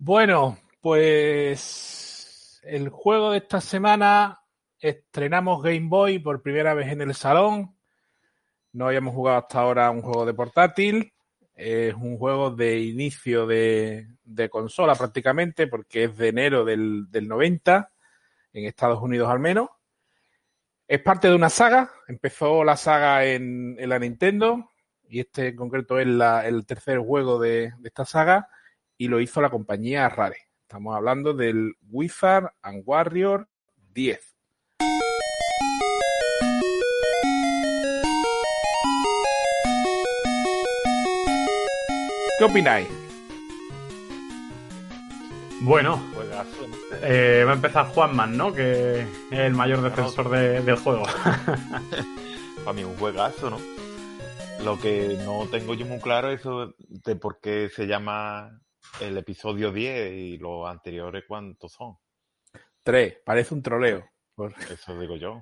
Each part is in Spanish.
Bueno, pues el juego de esta semana estrenamos Game Boy por primera vez en el salón. No habíamos jugado hasta ahora un juego de portátil. Es un juego de inicio de consola prácticamente, porque es de enero del 90, en Estados Unidos al menos. Es parte de una saga. Empezó la saga en la Nintendo y este en concreto es el tercer juego de esta saga y lo hizo la compañía Rare. Estamos hablando del Wizard and Warrior 10. ¿Qué opináis? Bueno, Juegazo, ¿no? va a empezar Juanman, ¿no? Que es el mayor defensor del juego. Para mí un juegazo, ¿no? Lo que no tengo yo muy claro es eso de por qué se llama el episodio 10 y los anteriores cuántos son. 3, parece un troleo. Eso digo yo.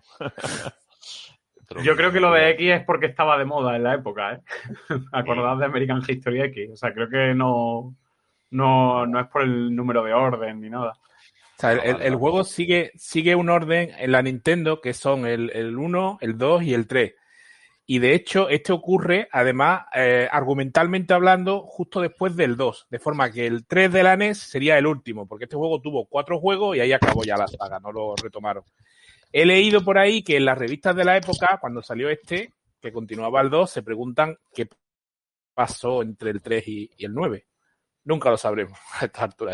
Yo creo que lo de X es porque estaba de moda en la época, ¿eh? Acordad de American History X. O sea, creo que no es por el número de orden ni nada. O sea, el juego sigue un orden en la Nintendo que son el 1, el 2 y el 3. Y de hecho, este ocurre, además, argumentalmente hablando, justo después del 2. De forma que el 3 de la NES sería el último, porque este juego tuvo 4 juegos y ahí acabó ya la saga, no lo retomaron. He leído por ahí que en las revistas de la época, cuando salió este, que continuaba el 2, se preguntan qué pasó entre el 3 y el 9. Nunca lo sabremos a esta altura.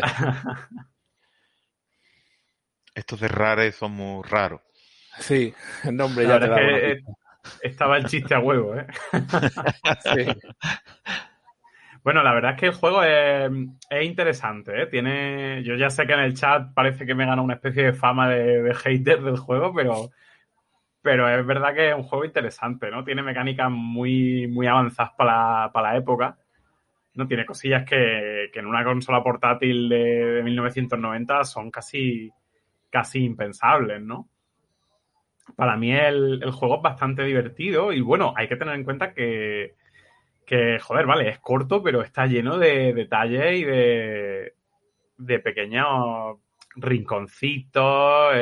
Estos de Rare son muy raros. Sí, el nombre ya te da una pista. Estaba el chiste a huevo, ¿eh? Sí. Bueno, la verdad es que el juego es interesante, ¿eh? Yo ya sé que en el chat parece que me gana una especie de fama de hater del juego, pero es verdad que es un juego interesante, ¿no? Tiene mecánicas muy, muy avanzadas para la época. No tiene cosillas que en una consola portátil de 1990 son casi impensables, ¿no? Para mí el juego es bastante divertido y bueno, hay que tener en cuenta que joder, vale, es corto, pero está lleno de detalles y de pequeños rinconcitos,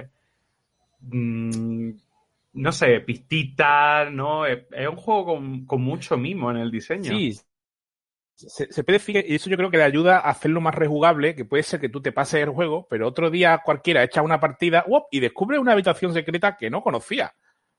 no sé, pistitas, ¿no? Es un juego con mucho mimo en el diseño. Sí, se puede fijar, y eso yo creo que le ayuda a hacerlo más rejugable, que puede ser que tú te pases el juego, pero otro día cualquiera echa una partida y descubre una habitación secreta que no conocía.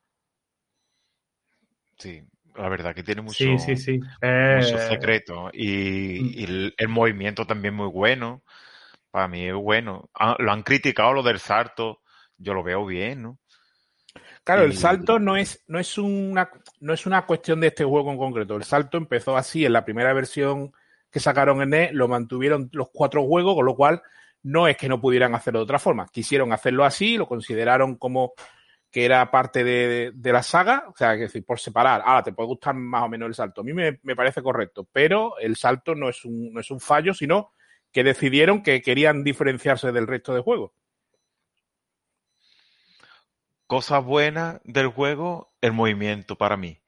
Sí, la verdad que tiene mucho, Sí. mucho secreto y el movimiento también muy bueno. Para mí es bueno. Lo han criticado lo del salto. Yo lo veo bien, ¿no? Claro, el salto no es una cuestión de este juego en concreto. El salto empezó así en la primera versión que sacaron en NES, lo mantuvieron los 4 juegos, con lo cual no es que no pudieran hacerlo de otra forma. Quisieron hacerlo así, lo consideraron como que era parte de la saga, o sea, es decir, por separar. Ahora, te puede gustar más o menos el salto. A mí me parece correcto, pero el salto no es un fallo, sino que decidieron que querían diferenciarse del resto de juegos. Cosas buenas del juego, el movimiento para mí.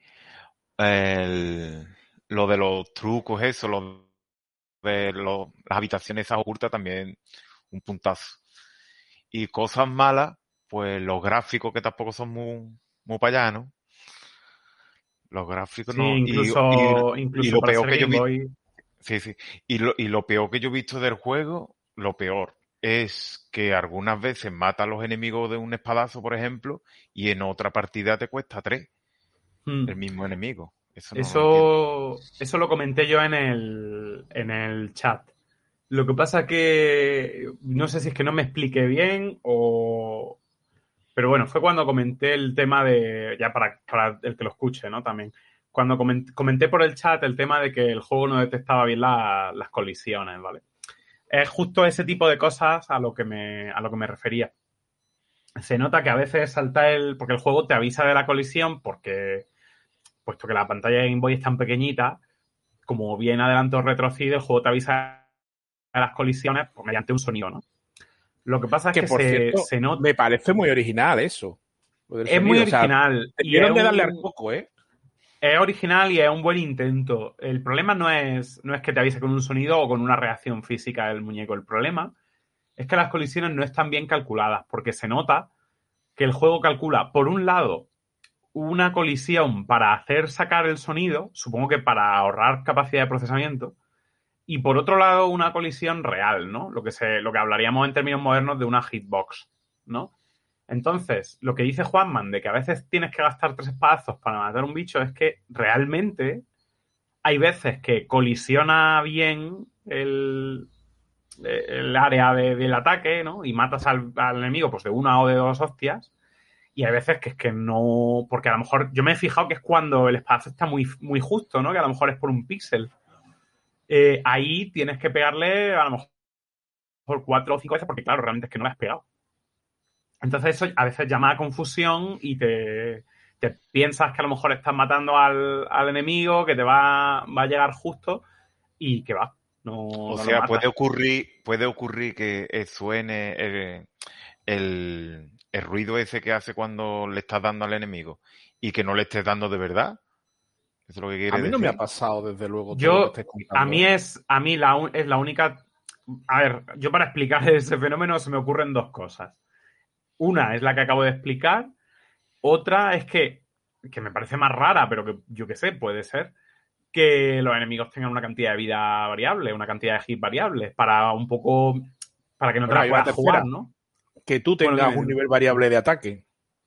Lo de los trucos, eso, las habitaciones esas ocultas también un puntazo. Y cosas malas, pues los gráficos que tampoco son muy para allá, ¿no? Los gráficos Sí, no. incluso Y lo para peor ser que yo Game vi. Boy. Sí. Y lo peor que yo he visto del juego, lo peor, es que algunas veces mata a los enemigos de un espadazo, por ejemplo, y en otra partida te cuesta 3 el mismo enemigo. Eso no lo entiendo. Eso lo comenté yo en el chat. Lo que pasa que no sé si es que no me expliqué bien o... Pero bueno, fue cuando comenté el tema de... Ya para el que lo escuche, ¿no? También. Cuando comenté por el chat el tema de que el juego no detectaba bien las colisiones, ¿vale? Es justo ese tipo de cosas a lo que me refería. Se nota que a veces porque el juego te avisa de la colisión puesto que la pantalla de Game Boy es tan pequeñita, como bien adelante o retrocede, el juego te avisa de las colisiones pues, mediante un sonido, ¿no? Lo que pasa es que por cierto, se nota... me parece muy original eso. Es muy original. Debieron de darle al coco, ¿eh? Es original y es un buen intento. El problema no es que te avise con un sonido o con una reacción física del muñeco. El problema es que las colisiones no están bien calculadas, porque se nota que el juego calcula, por un lado, una colisión para hacer sacar el sonido, supongo que para ahorrar capacidad de procesamiento, y por otro lado, una colisión real, ¿no? Lo que hablaríamos en términos modernos de una hitbox, ¿no? Entonces, lo que dice Juanman de que a veces tienes que gastar 3 espadazos para matar un bicho es que realmente hay veces que colisiona bien el área del ataque, ¿no? Y matas al enemigo pues de una o de 2 hostias. Y hay veces que es que no... Porque a lo mejor yo me he fijado que es cuando el espadazo está muy, muy justo, ¿no? Que a lo mejor es por un píxel. Ahí tienes que pegarle a lo mejor 4 o 5 veces porque, claro, realmente es que no le has pegado. Entonces eso a veces llama a confusión y te piensas que a lo mejor estás matando al enemigo, que te va a llegar justo y que va. O No lo sea, matas. puede ocurrir que suene el ruido ese que hace cuando le estás dando al enemigo y que no le estés dando de verdad. ¿Eso es lo que A quiere mí no me ha decir? pasado, desde luego, todo lo que estáis A contando. mí es la única... A ver, yo para explicar ese fenómeno se me ocurren 2 cosas. Una es la que acabo de explicar. Otra es que me parece más rara, pero que yo qué sé, puede ser, que los enemigos tengan una cantidad de vida variable, una cantidad de hits variables, para un poco, para que no te Bueno, las hay una puedas jugar, tercera, ¿no? que tú Bueno, tengas un dime. nivel variable de ataque.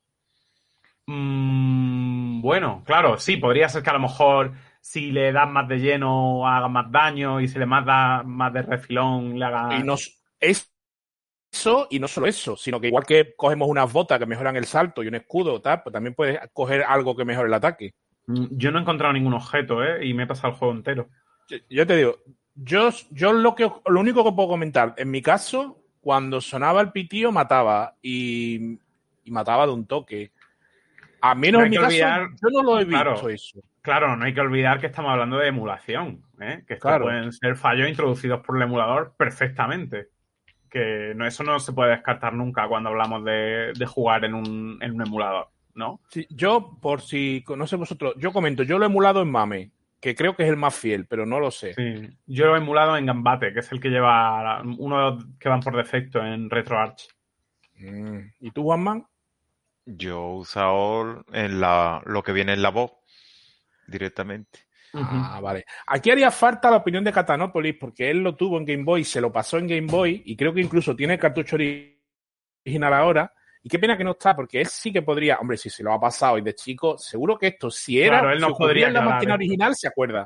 Bueno, claro, sí, podría ser que a lo mejor si le das más de lleno haga más daño y si le das más de refilón le Y haga... no es eso, y no solo eso, sino que igual que cogemos unas botas que mejoran el salto y un escudo, tal, pues también puedes coger algo que mejore el ataque. Yo no he encontrado ningún objeto, ¿eh? Y me he pasado el juego entero. Yo te digo, yo lo único que puedo comentar, en mi caso, cuando sonaba el pitío mataba y mataba de un toque. A No menos hay en mi que caso, olvidar, yo no lo he visto claro, eso. claro, no hay que olvidar que estamos hablando de emulación, ¿eh? Que esto Claro. pueden ser fallos introducidos por el emulador perfectamente. Que no, eso no se puede descartar nunca cuando hablamos de jugar en un emulador, ¿no? Sí, yo, por si no sé vosotros, yo comento, yo lo he emulado en Mame, que creo que es el más fiel, pero no lo sé. Sí. Yo lo he emulado en Gambate, que es el que lleva uno de los que van por defecto en RetroArch. ¿Y tú, Juanman? Yo he usado lo que viene en la voz directamente. Ah, vale. Aquí haría falta la opinión de Catanópolis, porque él lo tuvo en Game Boy, se lo pasó en Game Boy, y creo que incluso tiene el cartucho original ahora. Y qué pena que no está, porque él sí que podría, hombre, si se lo ha pasado y de chico, seguro que esto, Claro, él si nos ocurría podría en la aclarar máquina esto. original, se acuerda.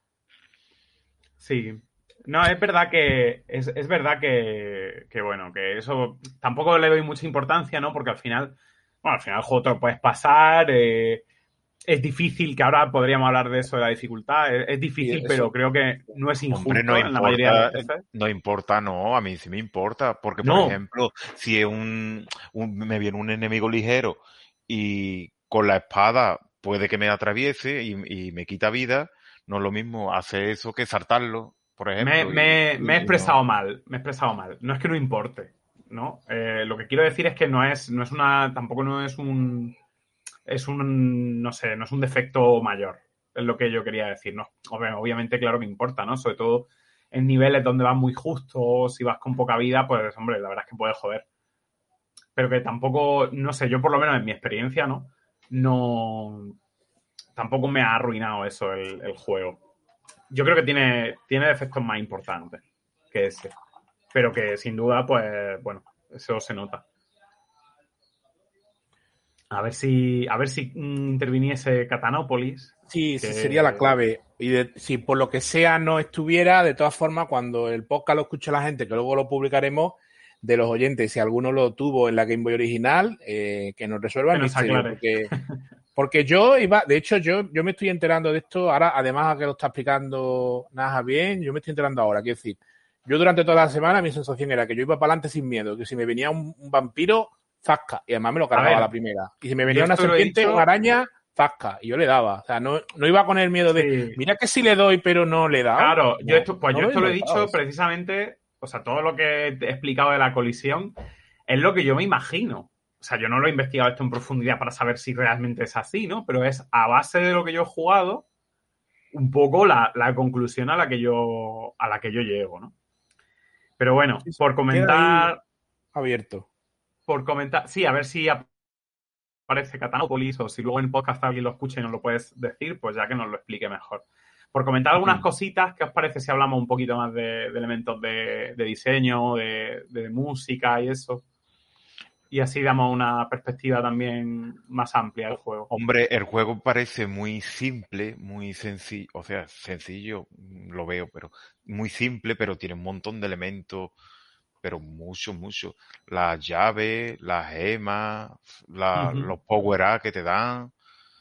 Sí. No, es verdad que es verdad que bueno, que eso tampoco le doy mucha importancia, ¿no? Porque al final, bueno, al final el juego te lo puedes pasar, es difícil, que ahora podríamos hablar de eso, de la dificultad, es Y difícil, pero eso, creo que no es Hombre, no injusto en la mayoría de las importa, veces. no importa, no, a mí sí me importa, porque por No, ejemplo, si es me viene un enemigo ligero y con la espada puede que me atraviese y me quita vida, no es lo mismo hacer eso que saltarlo, por ejemplo, me he y no. expresado mal, me he expresado mal. No es que no importe, ¿no? Lo que quiero decir es que no es una, tampoco no es un, no sé, no es un defecto mayor, es lo que yo quería decir, ¿no? Obviamente, claro que importa, ¿no? Sobre todo en niveles donde vas muy justo, si vas con poca vida, pues, hombre, la verdad es que puede joder. Pero que tampoco, no sé, yo por lo menos en mi experiencia, ¿no? No, tampoco me ha arruinado eso el juego. Yo creo que tiene defectos más importantes que ese. Pero que sin duda, pues, bueno, eso se nota. A ver si interviniese Catanópolis. sí, sí sería la Que... clave. Y si por lo que sea no estuviera, de todas formas, cuando el podcast lo escuche la gente, que luego lo publicaremos, de los oyentes, si alguno lo tuvo en la Game Boy original, que nos resuelva que el nos misterio. aclare. Porque yo iba, de hecho, yo me estoy enterando de esto ahora, además a que lo está explicando Naja bien, yo me estoy enterando ahora. Quiero decir, yo durante toda la semana mi sensación era que yo iba para adelante sin miedo, que si me venía un vampiro, zasca, y además me lo A cargaba a la ver, primera. Y si me yo venía una esto lo he serpiente, una dicho. araña, zasca, y yo le daba. O sea, no iba con el miedo de, Sí, mira que sí le doy, pero no le he dado. claro, No, no yo lo he esto lo he notado dicho eso. precisamente. O sea, todo lo que he explicado de la colisión es lo que yo me imagino. o sea, yo no lo he investigado esto en profundidad para saber si realmente es así, ¿no? Pero es a base de lo que yo he jugado, un poco la conclusión a la que yo llego, ¿no? Pero bueno, Sí, sí, por queda ahí comentar, abierto. sí, a ver si aparece Catanópolis o si luego en el podcast alguien lo escucha y nos lo puedes decir, pues ya que nos lo explique mejor. Por comentar algunas cositas, ¿qué os parece si hablamos un poquito más de elementos de diseño, de música y eso? Y así damos una perspectiva también más amplia del juego. Hombre, el juego parece muy simple, muy sencillo, o sea, sencillo, lo veo, pero muy simple, pero tiene un montón de elementos, pero mucho, mucho. Las llaves, las gemas, los power-up que te dan.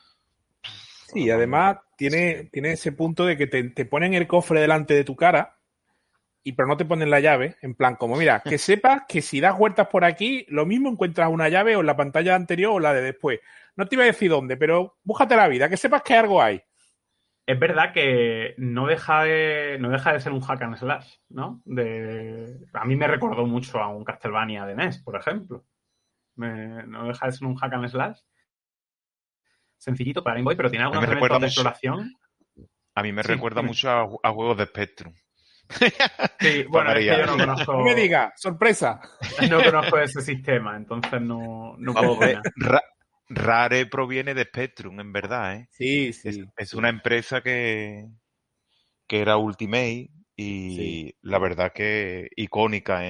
Sí, Vamos, además sí. tiene ese punto de que te ponen el cofre delante de tu cara, pero no te ponen la llave. En plan, como mira, que sepas que si das vueltas por aquí, lo mismo encuentras una llave o en la pantalla anterior o la de después. No te iba a decir dónde, pero búscate la vida, que sepas que algo hay. Es verdad que no deja de ser un hack and slash, ¿no? A mí me recordó mucho a un Castlevania de NES, por ejemplo. No deja de ser un hack and slash sencillito para Game Boy, pero tiene A mí me algunos recuerda elementos de mucho, exploración. a mí me Sí, recuerda dime. mucho a juegos de Spectrum. Sí, Para bueno, es que yo variar. no No me conozco, digas, sorpresa. no conozco ese sistema, entonces no puedo Vamos, opinar. Rare proviene de Spectrum, en verdad, ¿eh? Sí, Es, sí, es sí, una empresa que era Ultimate sí. y la verdad que icónica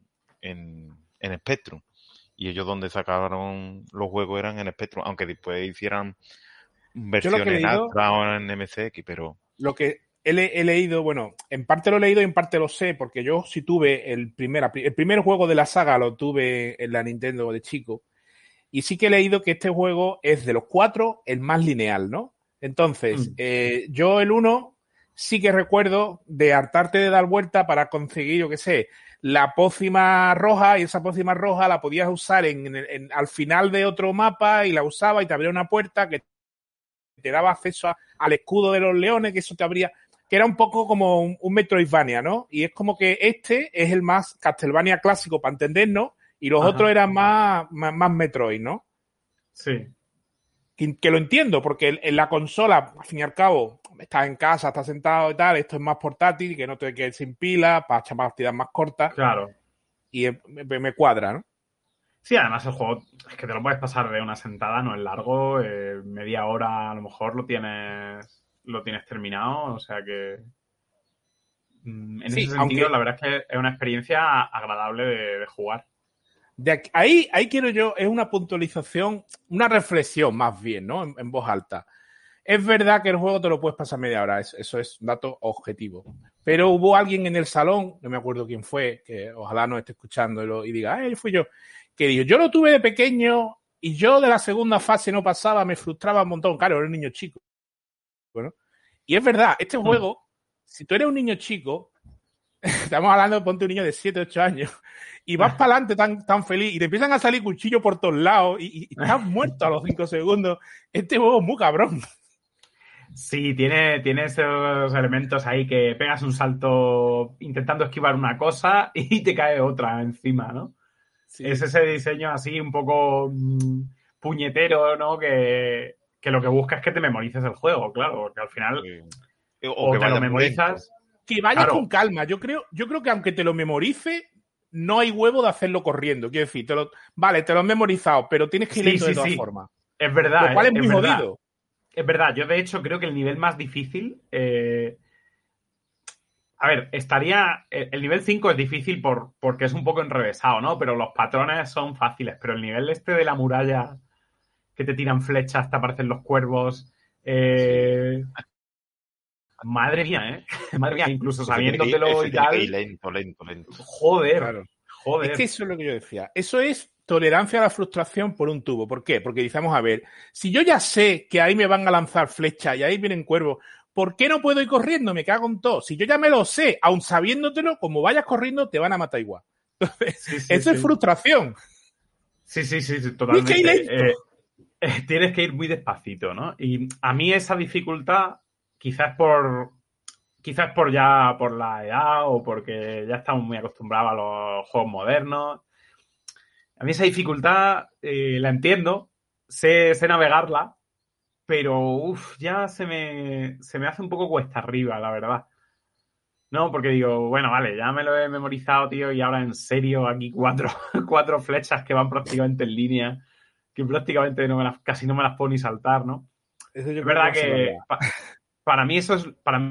en Spectrum. Y ellos donde sacaron los juegos eran en Spectrum, aunque después hicieran Yo lo que he versiones en leído, Astra o en MSX, pero lo que he leído, bueno, en parte lo he leído y en parte lo sé, porque yo sí tuve el primer juego de la saga, lo tuve en la Nintendo de chico, y sí que he leído que este juego es de los cuatro el más lineal, ¿no? Entonces, Mm. yo el uno sí que recuerdo de hartarte de dar vuelta para conseguir, yo qué sé, la pócima roja, y esa pócima roja la podías usar al final de otro mapa y la usaba y te abría una puerta que te daba acceso al escudo de los leones, que eso te abría, que era un poco como un Metroidvania, ¿no? Y es como que este es el más Castlevania clásico para entendernos y los otros Ajá, eran más Metroid, ¿no? sí, Que lo entiendo, porque en la consola, al fin y al cabo, estás en casa, estás sentado y tal, esto es más portátil, que no te quedes sin pila, para echar partidas más cortas, claro. y me cuadra, ¿no? Sí, además el juego es que te lo puedes pasar de una sentada, no es largo, media hora a lo mejor lo tienes terminado, o sea que en ese Sí, sentido aunque la verdad es que es una experiencia agradable de jugar. ahí quiero yo, es una puntualización, una reflexión más bien, ¿no? En voz alta. Es verdad que el juego te lo puedes pasar media hora, eso es un dato objetivo. Pero hubo alguien en el salón, no me acuerdo quién fue, que ojalá no esté escuchando y diga, fui yo, que dijo, yo lo tuve de pequeño y yo de la segunda fase no pasaba, me frustraba un montón. Claro, era un niño chico. Bueno, y es verdad, este Hmm. juego, si tú eres un niño chico, estamos hablando de ponte un niño de 7 8 años, y vas para adelante tan feliz y te empiezan a salir cuchillos por todos lados y estás muerto a los 5 segundos, este juego es muy cabrón. Sí, tiene esos elementos ahí que pegas un salto intentando esquivar una cosa y te cae otra encima, ¿no? Es Sí. ese diseño así un poco puñetero, ¿no? Que lo que busca es que te memorices el juego, claro, porque al final o o que te lo vaya muy lento. memorizas, Que vayas con claro, calma. Yo creo que aunque te lo memorice, no hay huevo de hacerlo corriendo. Quiero decir, vale, te lo has memorizado, pero tienes que ir sí, lento de sí, todas sí, formas. es Lo verdad, cual es es muy verdad, jodido. es verdad. Yo de hecho creo que el nivel más difícil, a ver, el nivel 5 es difícil porque es un poco enrevesado, ¿no? Pero los patrones son fáciles, pero el nivel este de la muralla que te tiran flechas, te aparecen los cuervos, Sí. eh, madre mía, ¿eh? Madre mía, incluso sabiéndotelo Ese y tiene que ir tal, lento, lento, lento. joder, Claro. Es que joder. eso es lo que yo decía. Eso es tolerancia a la frustración por un tubo. ¿Por qué? Porque decimos, a ver, si yo ya sé que ahí me van a lanzar flechas y ahí vienen cuervos, ¿por qué no puedo ir corriendo? Me cago en todo. Si yo ya me lo sé, aun sabiéndotelo, como vayas corriendo, te van a matar igual. Entonces, Sí, sí, eso es sí. frustración. Sí, sí, sí, sí, Tienes que ir totalmente. lento. Tienes que ir muy despacito, ¿no? Y a mí esa dificultad, quizás por ya por la edad o porque ya estamos muy acostumbrados a los juegos modernos, A mí esa dificultad la entiendo, sé navegarla, pero ya se me hace un poco cuesta arriba, la verdad. No, porque digo, bueno, vale, ya me lo he memorizado, tío, y ahora en serio aquí cuatro flechas que van prácticamente en línea, que prácticamente casi no me las puedo ni saltar, ¿no? Eso yo Es creo que verdad va a ser que verdad. para mí eso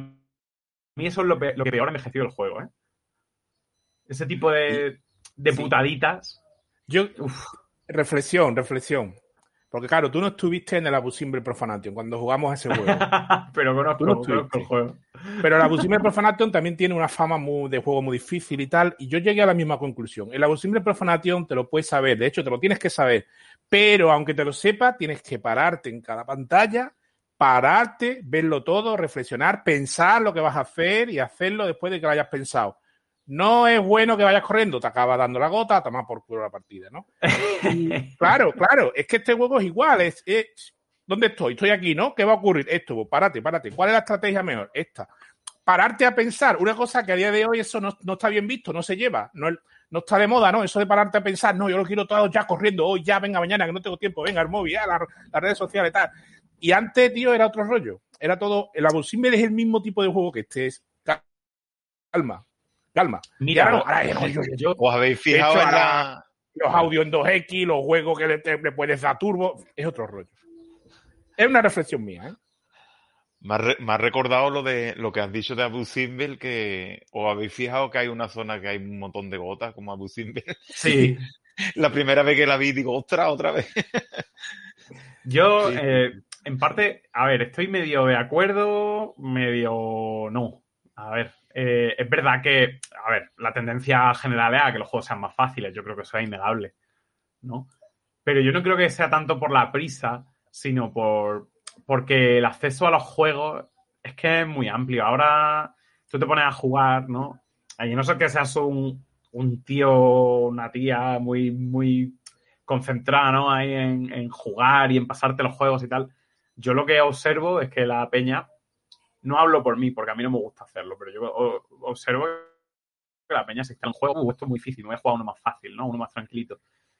es lo que peor ha envejecido el juego, ¿eh? Ese tipo Y de sí, putaditas. Yo, Uf. reflexión. Porque claro, tú no estuviste en el Abusive Profanation cuando jugamos a ese juego. Pero Tú no conozco el estuviste. juego. Pero el Abusive Profanation también tiene una fama de juego muy difícil y tal, y yo llegué a la misma conclusión. El Abusive Profanation te lo puedes saber, de hecho te lo tienes que saber, pero aunque te lo sepas, tienes que pararte en cada pantalla, pararte, verlo todo, reflexionar, pensar lo que vas a hacer y hacerlo después de que lo hayas pensado. No es bueno que vayas corriendo, te acaba dando la gota, toma por culo la partida, ¿no? Y claro, es que este juego es igual, ¿dónde estoy? Estoy aquí, ¿no? ¿Qué va a ocurrir? Esto, pues párate. ¿Cuál es la estrategia mejor? Esta. Pararte a pensar, una cosa que a día de hoy eso no está bien visto, no se lleva, no está de moda, ¿no? Eso de pararte a pensar, no, yo lo quiero todo ya corriendo, hoy ya, venga, mañana, que no tengo tiempo, venga, el móvil, ya, las redes sociales, tal. Y antes, tío, era otro rollo. Era todo, el Abusive es el mismo tipo de juego que este es. Calma. Y ahora no, Mira, yo ¿os habéis de fijado hecho, en ahora la... los audios en 2X, los juegos que le puedes dar turbo, es otro rollo. Es una reflexión mía, ¿eh? Me ha recordado lo que has dicho de Abu Simbel, que os habéis fijado que hay una zona que hay un montón de gotas, como Abu Simbel. sí. La primera vez que la vi, digo, ostras, otra vez. Yo, Sí, en parte, a ver, estoy medio de acuerdo, medio no. A ver, es verdad que, a ver, la tendencia general es a que los juegos sean más fáciles, yo creo que eso es innegable, ¿no? Pero yo no creo que sea tanto por la prisa, sino porque el acceso a los juegos es que es muy amplio. Ahora tú te pones a jugar, ¿no? Y no sé que seas un tío, una tía muy concentrada, ¿no? Ahí en jugar y en pasarte los juegos y tal. Yo lo que observo es que la peña, no hablo por mí, porque a mí no me gusta hacerlo, pero yo observo que la peña se instala un juego, esto es muy difícil, me voy a jugar uno más fácil, ¿no? Uno más tranquilito.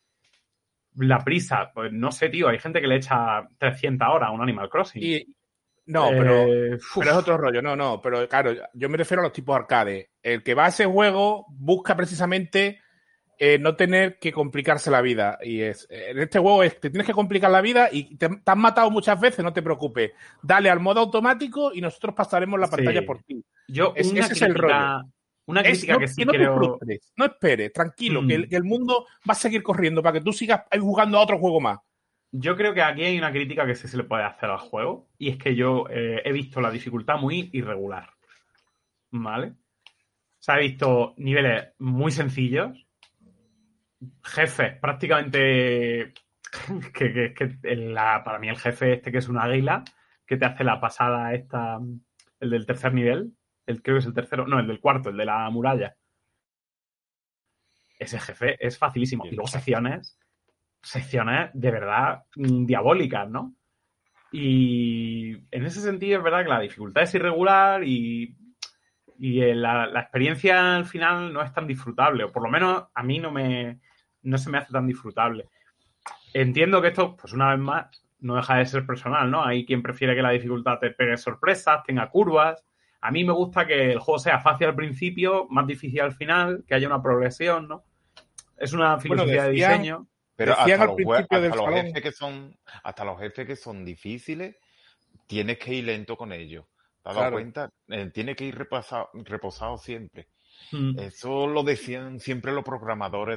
La prisa, pues no sé, tío, hay gente que le echa 300 horas a un Animal Crossing. Y no, pero es Uf, otro rollo, no, pero claro, yo me refiero a los tipos arcade. El que va a ese juego busca precisamente no tener que complicarse la vida. Y en este juego te tienes que complicar la vida y te han matado muchas veces, no te preocupes. Dale al modo automático y nosotros pasaremos la pantalla sí. por ti. Yo Ese es el rollo. una crítica que Que sí no te creo. frustres, no esperes, tranquilo, Hmm, que el mundo va a seguir corriendo para que tú sigas ahí jugando a otro juego más. yo creo que aquí hay una crítica que sí se le puede hacer al juego. Y es que yo he visto la dificultad muy irregular. ¿Vale? O sea, he visto niveles muy sencillos, jefes prácticamente. Para mí el jefe este que es un águila, que te hace la pasada esta, el del tercer nivel, creo que es el tercero, no, el del cuarto, el de la muralla. Ese jefe es facilísimo. Y luego secciones de verdad diabólicas, ¿no? Y en ese sentido es verdad que la dificultad es irregular y la experiencia al final no es tan disfrutable, o por lo menos a mí no se me hace tan disfrutable. Entiendo que esto, pues una vez más, no deja de ser personal, ¿no? Hay quien prefiere que la dificultad te pegue sorpresas, tenga curvas. A mí me gusta que el juego sea fácil al principio, más difícil al final, que haya una progresión, ¿no? Es una Bueno, filosofía de diseño. pero decían al principio del hasta los salón. jefes hasta los jefes que son difíciles, tienes que ir lento con ellos. ¿Te has dado Claro. cuenta? Tiene que ir reposado siempre. Mm. Eso lo decían siempre los programadores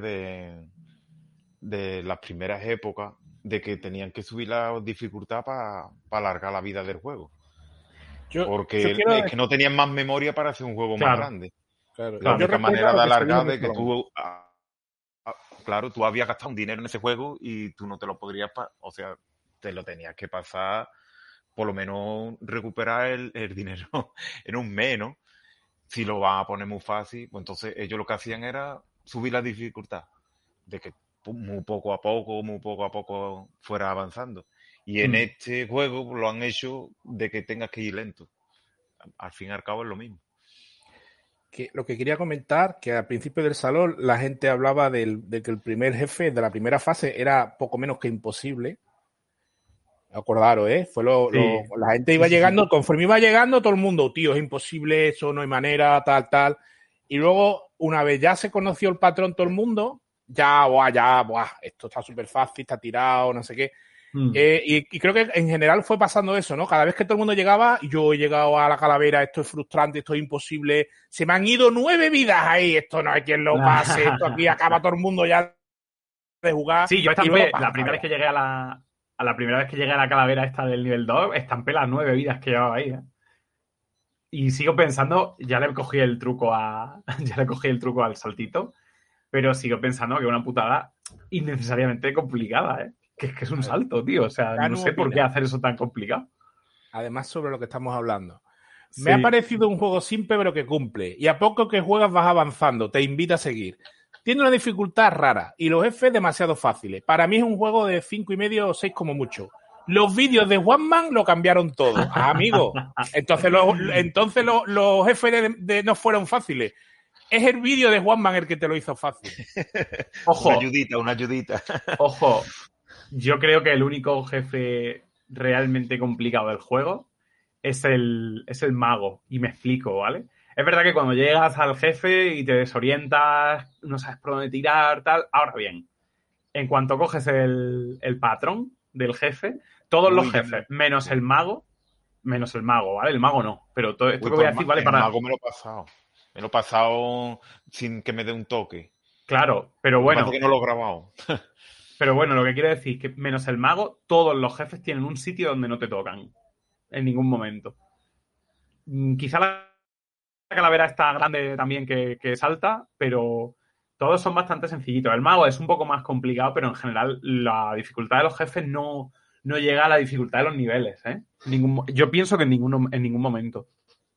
de las primeras épocas, de que tenían que subir la dificultad para alargar la vida del juego. Yo Porque quiero es que no tenían más memoria para hacer un juego más Claro, grande. claro, La claro. yo única recuerdo manera de lo que se dijo alargar en el es que salón. tú, claro, tú habías gastado un dinero en ese juego y tú no te lo podrías, o sea, te lo tenías que pasar, por lo menos recuperar el dinero en un mes, ¿no? Si lo van a poner muy fácil, pues entonces ellos lo que hacían era subir la dificultad, de que muy poco a poco fuera avanzando. Y en Mm. este juego lo han hecho de que tengas que ir lento. Al fin y al cabo es lo mismo. que lo que quería comentar, que al principio del salón la gente hablaba de que el primer jefe de la primera fase era poco menos que imposible. Acordaros, ¿eh? La gente iba llegando, conforme iba llegando, todo el mundo, tío, es imposible, eso no hay manera, tal. Y luego, una vez ya se conoció el patrón todo el mundo, esto está súper fácil, está tirado, no sé qué. Y creo que en general fue pasando eso, ¿no? Cada vez que todo el mundo llegaba, yo he llegado a la calavera, esto es frustrante, esto es imposible, se me han ido 9 vidas ahí, esto no hay quien lo pase, esto aquí acaba todo el mundo ya de jugar. Sí, yo estampé, la primera vez que llegué a la primera vez que llegué a la calavera esta del nivel 2, estampé las 9 vidas que llevaba ahí, ¿eh? Y sigo pensando, ya le cogí el truco al saltito, pero sigo pensando que es una putada innecesariamente complicada, ¿eh? Que es que es un salto, tío. O sea, no sé por qué hacer eso tan complicado. Además, sobre lo que estamos hablando. Sí. Me ha parecido un juego simple, pero que cumple. Y a poco que juegas vas avanzando. Te invita a seguir. Tiene una dificultad rara y los jefes demasiado fáciles. Para mí es un juego de 5,5 o 6 como mucho. Los vídeos de One Man lo cambiaron todo. Amigo. Entonces los jefes no fueron fáciles. Es el vídeo de One Man el que te lo hizo fácil. Ojo. Una ayudita. Ojo. Yo creo que el único jefe realmente complicado del juego es el mago. Y me explico, ¿vale? Es verdad que cuando llegas al jefe y te desorientas, no sabes por dónde tirar, tal. Ahora bien, en cuanto coges el patrón del jefe, todos los jefes, menos el mago, ¿vale? El mago no. Pero todo esto que voy a decir vale para... El mago me lo he pasado. Me lo he pasado sin que me dé un toque. Claro, pero bueno... Lo que no lo he grabado. Pero bueno, lo que quiero decir es que menos el mago, todos los jefes tienen un sitio donde no te tocan. En ningún momento. Quizá la calavera está grande también que salta, pero todos son bastante sencillitos. El mago es un poco más complicado, pero en general la dificultad de los jefes no llega a la dificultad de los niveles, ¿eh? Yo pienso que en ningún momento.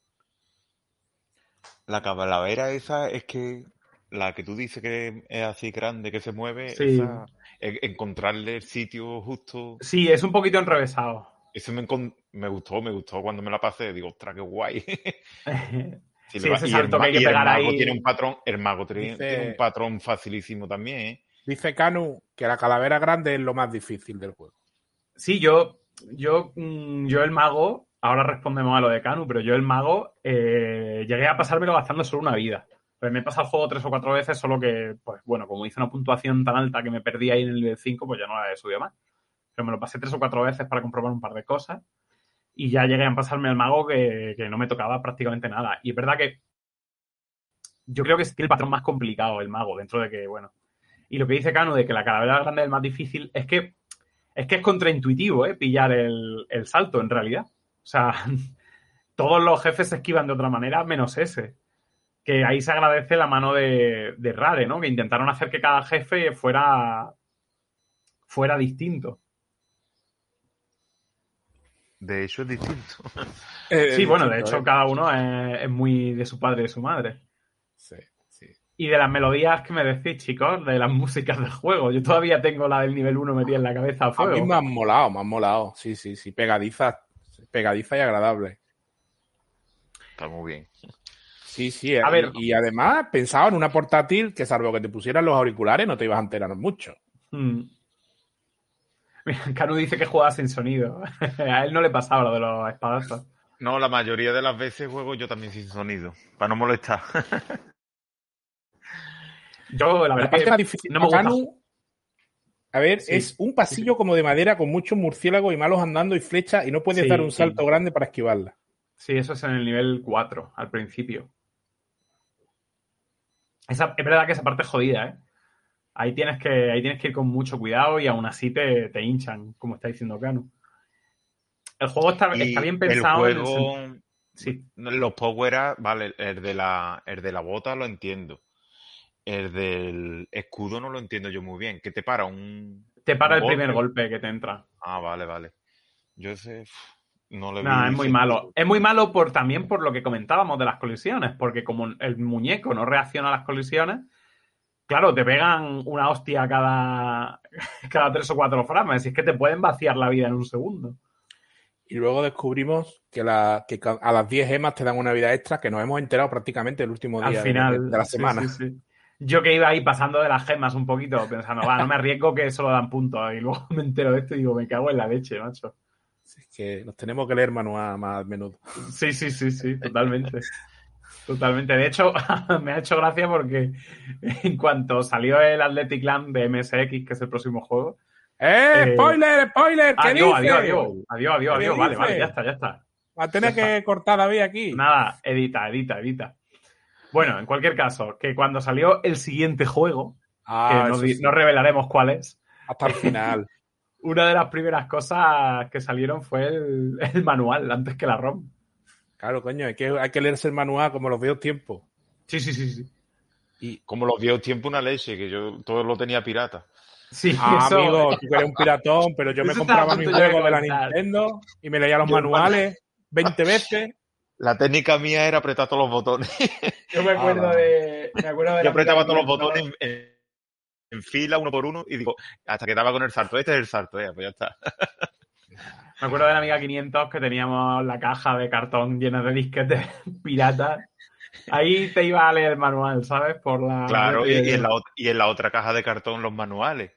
La calavera esa es que... La que tú dices que es así grande, que se mueve, sí. Esa, encontrarle el sitio justo... Sí, es un poquito enrevesado. Eso me gustó cuando me la pasé. Digo, ostras, qué guay. Sí, ese salto que hay que pegar ahí... El mago tiene un patrón facilísimo también, ¿eh? Dice Canu que la calavera grande es lo más difícil del juego. Sí, yo el mago... Ahora respondemos a lo de Canu, pero yo el mago llegué a pasármelo gastando solo una vida. Pues me he pasado el juego 3 o 4 veces, solo que, pues bueno, como hice una puntuación tan alta que me perdí ahí en el nivel 5, pues ya no la he subido más. Pero me lo pasé 3 o 4 veces para comprobar un par de cosas y ya llegué a pasarme al mago que no me tocaba prácticamente nada. Y es verdad que yo creo que tiene el patrón más complicado el mago, dentro de que, bueno... Y lo que dice Cano de que la calavera grande es el más difícil es que es contraintuitivo, pillar el salto, en realidad. O sea, todos los jefes se esquivan de otra manera, menos ese. Que ahí se agradece la mano de Rare, ¿no? Que intentaron hacer que cada jefe fuera distinto. De hecho, es distinto. Sí, bueno, de hecho, cada uno es muy de su padre y de su madre. Sí. Y de las melodías, ¿qué me decís, chicos? De las músicas del juego. Yo todavía tengo la del nivel 1 metida en la cabeza a fuego. A mí me han molado. Sí. Pegadiza y agradable. Está muy bien. Sí. A ver, y además pensaba en una portátil que, salvo que te pusieran los auriculares, no te ibas a enterar mucho. Canu dice que juega sin sonido. A él no le pasaba lo de los espadazos. No, la mayoría de las veces juego yo también sin sonido, para no molestar. Yo, la verdad que difícil no me gusta. A ver, sí, es un pasillo como de madera con muchos murciélagos y malos andando y flechas y no puedes dar un salto grande para esquivarla. Sí, eso es en el nivel 4, al principio. Es verdad que esa parte es jodida, ¿eh? Ahí tienes que ir con mucho cuidado y aún así te hinchan, como está diciendo Canu. El juego está bien pensado. El juego, sí. Los power-ups, vale, el de la bota lo entiendo. El del escudo no lo entiendo yo muy bien. ¿Qué te para? Te para el primer golpe que te entra. Ah, vale. Yo sé... No le vi. Es muy malo. Es muy malo también por lo que comentábamos de las colisiones, porque como el muñeco no reacciona a las colisiones, claro, te pegan una hostia cada 3 o 4 frames. Y es que te pueden vaciar la vida en un segundo. y luego descubrimos que a las 10 gemas te dan una vida extra, que nos hemos enterado prácticamente el último Al día final, de la sí, semana. sí. Yo que iba ahí pasando de las gemas un poquito, pensando, no me arriesgo que solo dan puntos. Y luego me entero de esto y digo, me cago en la leche, macho. Es que nos tenemos que leer manual más a menudo. Sí, totalmente. Totalmente. De hecho, me ha hecho gracia porque en cuanto salió el Athletic Land de MSX, que es el próximo juego. ¡Spoiler! ¿Qué Adiós. ¿Qué Vale, ya dices? está. Va a tener que cortar David aquí. Nada, edita. Bueno, en cualquier caso, que cuando salió el siguiente juego, que no revelaremos cuál es. Hasta el final. Una de las primeras cosas que salieron fue el manual, antes que la ROM. Claro, coño, hay que leerse el manual como los viejos tiempos. Sí. Y como los viejos tiempos una leche, que yo todo lo tenía pirata. Sí, eso... Amigo, tú eres un piratón, pero yo me compraba mi juego de la Nintendo y me leía los manuales 20 veces. La técnica mía era apretar todos los botones. Yo me acuerdo de... Yo apretaba todos los botones en fila, uno por uno, y digo, hasta que daba con el salto. Este es el salto, pues ya está. Me acuerdo de la Amiga 500 que teníamos la caja de cartón llena de disquetes piratas. Ahí te iba a leer el manual, ¿sabes? Claro, y en la otra caja de cartón los manuales.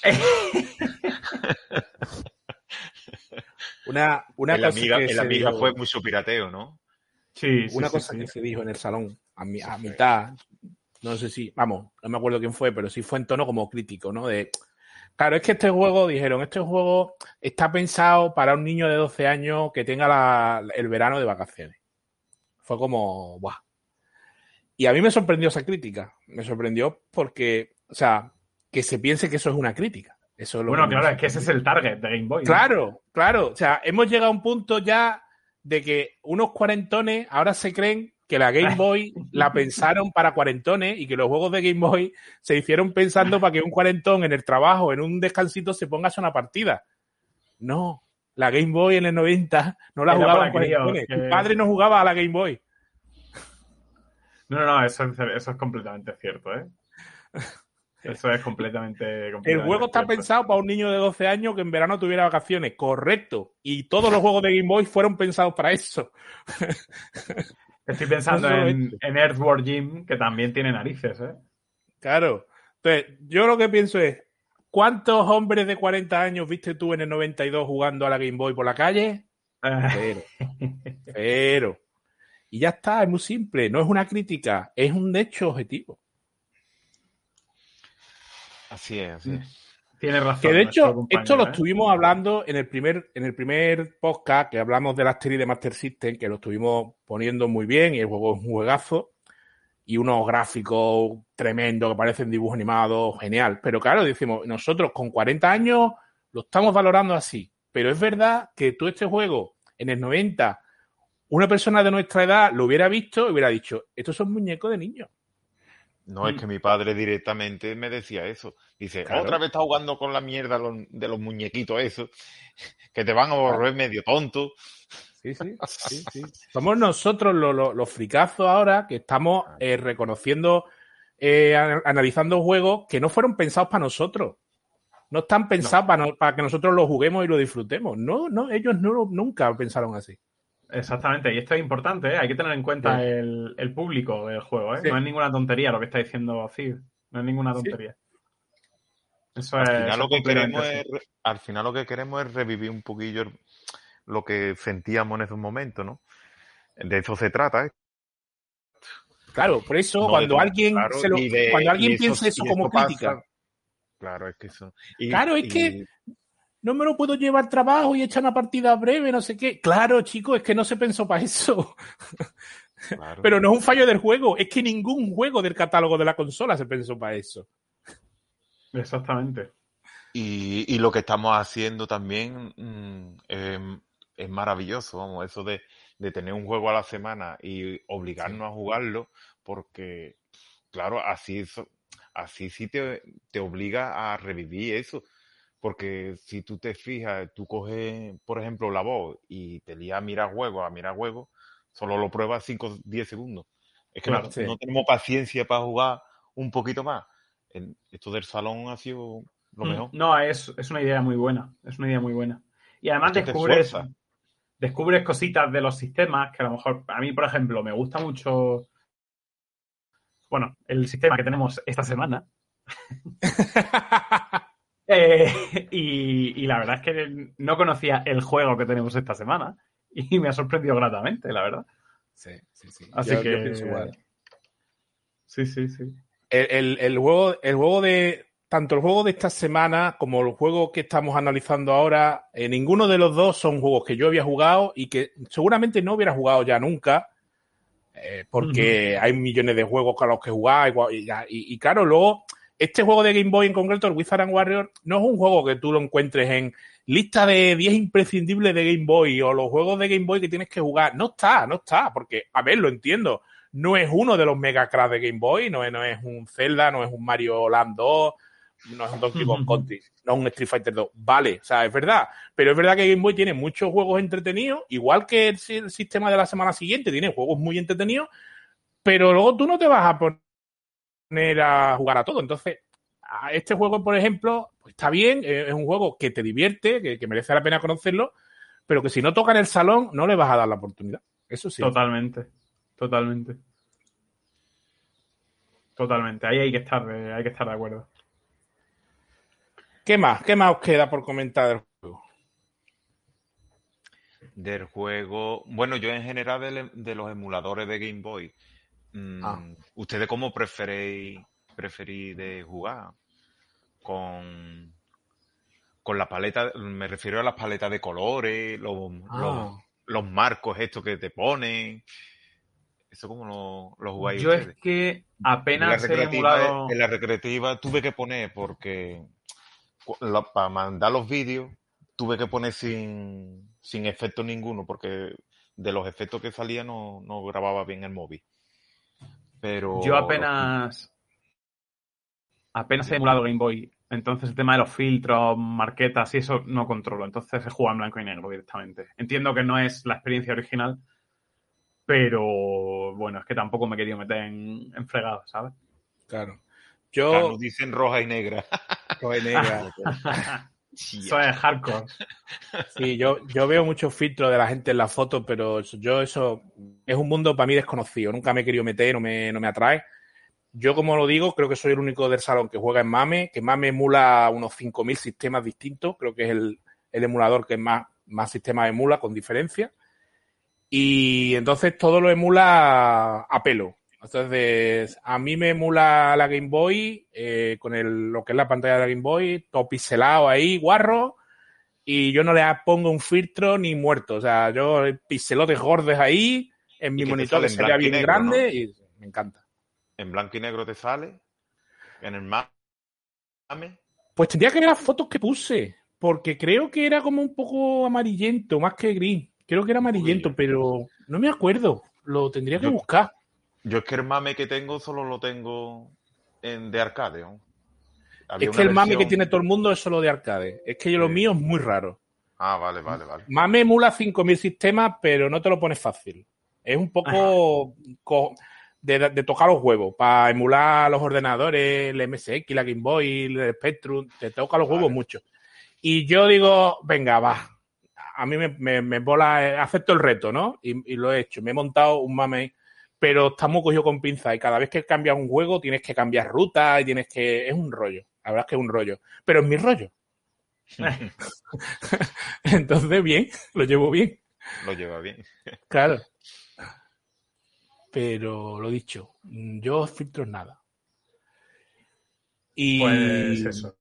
Una el cosa Amiga, que el Amiga fue mucho pirateo, ¿no? Sí. Una cosa que se dijo en el salón, a mitad, no sé si, vamos, no me acuerdo quién fue, pero sí fue en tono como crítico, ¿no? Claro, es que este juego está pensado para un niño de 12 años que tenga el verano de vacaciones. Fue como, ¡buah! Y a mí me sorprendió esa crítica. Me sorprendió porque, o sea, que se piense que eso es una crítica. Eso es bueno, claro, es que ese es el target de Game Boy. Claro. O sea, hemos llegado a un punto ya de que unos cuarentones ahora se creen que la Game Boy la pensaron para cuarentones y que los juegos de Game Boy se hicieron pensando para que un cuarentón en el trabajo, en un descansito, se ponga a hacer una partida. No, la Game Boy en el 90 no la jugaban cuarentones. Tu padre no jugaba a la Game Boy. No, eso es completamente cierto, ¿eh? Eso es completamente el juego está pensado para un niño de 12 años que en verano tuviera vacaciones, correcto. Y todos los juegos de Game Boy fueron pensados para eso. Estoy pensando en Earthworm Jim, que también tiene narices, ¿eh? Claro. Entonces, yo lo que pienso es, ¿cuántos hombres de 40 años viste tú en el 92 jugando a la Game Boy por la calle? Cero. Y ya está, es muy simple. No es una crítica, es un hecho objetivo. Así es. Tienes razón. Que de hecho, esto lo estuvimos hablando en el primer podcast que hablamos de la serie de Master System, que lo estuvimos poniendo muy bien y el juego es un juegazo y unos gráficos tremendos que parecen dibujos animados, genial. Pero claro, decimos, nosotros con 40 años lo estamos valorando así. Pero es verdad que tú este juego en el 90, una persona de nuestra edad lo hubiera visto y hubiera dicho, estos son muñecos de niños. No, es que mi padre directamente me decía eso. Dice, claro, otra vez estás jugando con la mierda de los muñequitos esos, que te van a volver medio tonto. Sí. Somos nosotros los fricazos ahora que estamos reconociendo, analizando juegos que no fueron pensados para nosotros. No están pensados para que nosotros los juguemos y lo disfrutemos. No, ellos nunca pensaron así. Exactamente, y esto es importante, ¿eh? Hay que tener en cuenta el público del juego, ¿eh? Sí. No es ninguna tontería lo que está diciendo Cid, no es ninguna tontería. Sí. Eso al final lo que queremos es revivir un poquillo lo que sentíamos en esos momentos, ¿no? De eso se trata, ¿eh? Claro, por eso no cuando alguien piensa eso como crítica. Claro, es que eso. Que no me lo puedo llevar al trabajo y echar una partida breve, no sé qué. Claro, chicos, es que no se pensó para eso. Claro. Pero no es un fallo del juego, es que ningún juego del catálogo de la consola se pensó para eso. Exactamente. Y lo que estamos haciendo también es maravilloso, vamos, eso de tener un juego a la semana y obligarnos a jugarlo, porque, claro, así sí te obliga a revivir eso. Porque si tú te fijas, tú coges, por ejemplo, la voz y te lías a mirar juegos, solo lo pruebas 5 o 10 segundos. Es que claro, no tenemos paciencia para jugar un poquito más. Esto del salón ha sido lo mejor. No, es una idea muy buena. Es una idea muy buena. Y además descubres... descubres cositas de los sistemas que a lo mejor, a mí, por ejemplo, me gusta mucho, bueno, el sistema que tenemos esta semana. Y la verdad es que no conocía el juego que tenemos esta semana y me ha sorprendido gratamente, la verdad. Sí. Así yo que... pienso igual. Sí. El juego de... Tanto el juego de esta semana como el juego que estamos analizando ahora, ninguno de los dos son juegos que yo había jugado y que seguramente no hubiera jugado ya nunca, porque hay millones de juegos a los que jugar y claro, luego este juego de Game Boy en concreto, el Wizard and Warrior, no es un juego que tú lo encuentres en lista de 10 imprescindibles de Game Boy o los juegos de Game Boy que tienes que jugar. No está, porque, a ver, lo entiendo, no es uno de los mega cracks de Game Boy, no es un Zelda, no es un Mario Land 2, no es un Donkey Kong Country, no es un Street Fighter 2. Vale, o sea, es verdad. Pero es verdad que Game Boy tiene muchos juegos entretenidos, igual que el sistema de la semana siguiente, tiene juegos muy entretenidos, pero luego tú no te vas a poner a jugar a todo. Entonces, a este juego, por ejemplo, pues está bien, es un juego que te divierte, que merece la pena conocerlo, pero que si no toca en el salón, no le vas a dar la oportunidad. Eso sí. Totalmente. Ahí hay que estar de acuerdo. ¿Qué más os queda por comentar del juego? Del juego... Bueno, yo en general de los emuladores de Game Boy, ¿ustedes cómo preferís de jugar? Con la paleta, me refiero a las paletas de colores, los marcos estos que te ponen. ¿Eso cómo lo jugáis yo ustedes? Es que apenas he emulado... En la recreativa tuve que poner, porque para mandar los vídeos tuve que poner sin efecto ninguno, porque de los efectos que salía no grababa bien el móvil. Pero yo apenas he emulado Game Boy, entonces el tema de los filtros, marquetas y eso no controlo, entonces se juega en blanco y negro directamente. Entiendo que no es la experiencia original, pero bueno, es que tampoco me he querido meter en fregados, ¿sabes? Claro. Nos dicen roja y negra. Roja y negra. Eso es hardcore. Sí, yo veo muchos filtros de la gente en las fotos, pero eso es un mundo para mí desconocido. Nunca me he querido meter, no me atrae. Yo, como lo digo, creo que soy el único del salón que juega en MAME, que MAME emula unos 5.000 sistemas distintos. Creo que es el emulador que más sistemas emula, con diferencia. Y entonces todo lo emula a pelo. Entonces, a mí me emula la Game Boy, con lo que es la pantalla de la Game Boy, todo pixelado ahí, guarro, y yo no le pongo un filtro ni muerto. O sea, yo pixelotes gordos ahí, en mi monitor que sería bien grande, ¿no? Y me encanta. ¿En blanco y negro te sale? ¿En el MAME? Pues tendría que ver las fotos que puse, porque creo que era como un poco amarillento, más que gris. Creo que era amarillento, pero no me acuerdo. Lo tendría que buscar. Yo es que el MAME que tengo solo lo tengo de arcade, ¿no? Es que el MAME que tiene todo el mundo es solo de arcade. Es que lo mío es muy raro. Ah, vale. MAME emula 5.000 sistemas, pero no te lo pones fácil. Es un poco de tocar los huevos. Para emular los ordenadores, el MSX, la Game Boy, el Spectrum, te toca los huevos mucho. Y yo digo, venga, va. A mí me mola, acepto el reto, ¿no? Y lo he hecho. Me he montado un MAME, pero está muy cogido con pinza. Y cada vez que cambias un juego tienes que cambiar ruta y es un rollo. La verdad es que es un rollo. Pero es mi rollo. Entonces, bien, lo llevo bien. Lo lleva bien. Claro. Pero lo dicho, yo filtros nada. Y pues eso.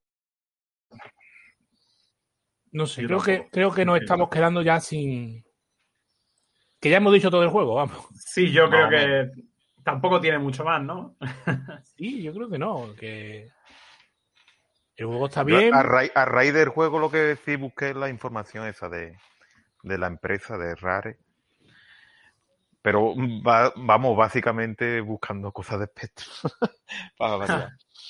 No sé, creo que nos estamos quedando ya sin... Que ya hemos dicho todo el juego, vamos. Sí, yo creo que tampoco tiene mucho más, ¿no? Sí, yo creo que no, que el juego está bien. A raíz del juego lo que sí busqué la información esa de la empresa de Rare. Pero vamos básicamente buscando cosas de Spectrum. Para variar.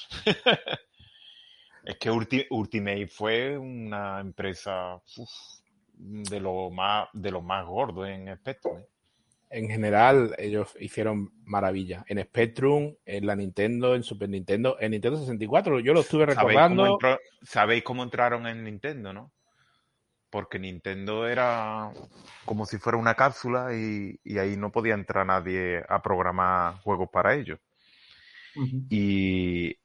Es que Ultimate fue una empresa de lo más gordo en Spectrum. En general, ellos hicieron maravillas. En Spectrum, en la Nintendo, en Super Nintendo, en Nintendo 64. Yo lo estuve recordando. ¿Sabéis cómo entraron en Nintendo, no? porque Nintendo era como si fuera una cápsula y ahí no podía entrar nadie a programar juegos para ellos. Ujú. Y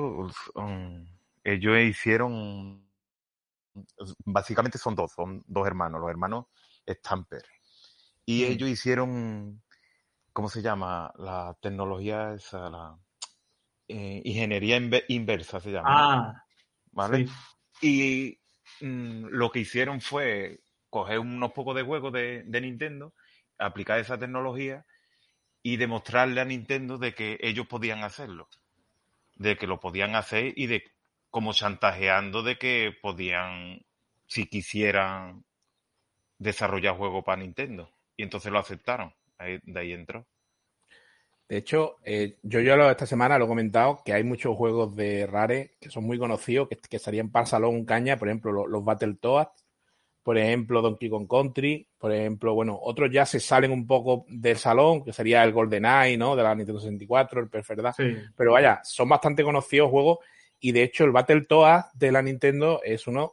ellos hicieron, básicamente son dos hermanos, los hermanos Stamper. Y ellos hicieron, ¿cómo se llama? La tecnología esa, ingeniería inversa se llama, ¿no? Ah, ¿Vale? sí. Y lo que hicieron fue coger unos pocos de juegos de Nintendo, aplicar esa tecnología y demostrarle a Nintendo de que ellos podían hacerlo, de que lo podían hacer y de como chantajeando de que podían, si quisieran, desarrollar juegos para Nintendo. Y entonces lo aceptaron. De ahí entró. De hecho, yo esta semana lo he comentado que hay muchos juegos de Rare que son muy conocidos, que estarían para Salón Caña, por ejemplo, los Battletoads, por ejemplo, Donkey Kong Country, por ejemplo, bueno, otros ya se salen un poco del salón, que sería el GoldenEye, ¿no? De la Nintendo 64, el Perfect Dark. Sí. Pero vaya, son bastante conocidos juegos y de hecho el Battletoads de la Nintendo es uno,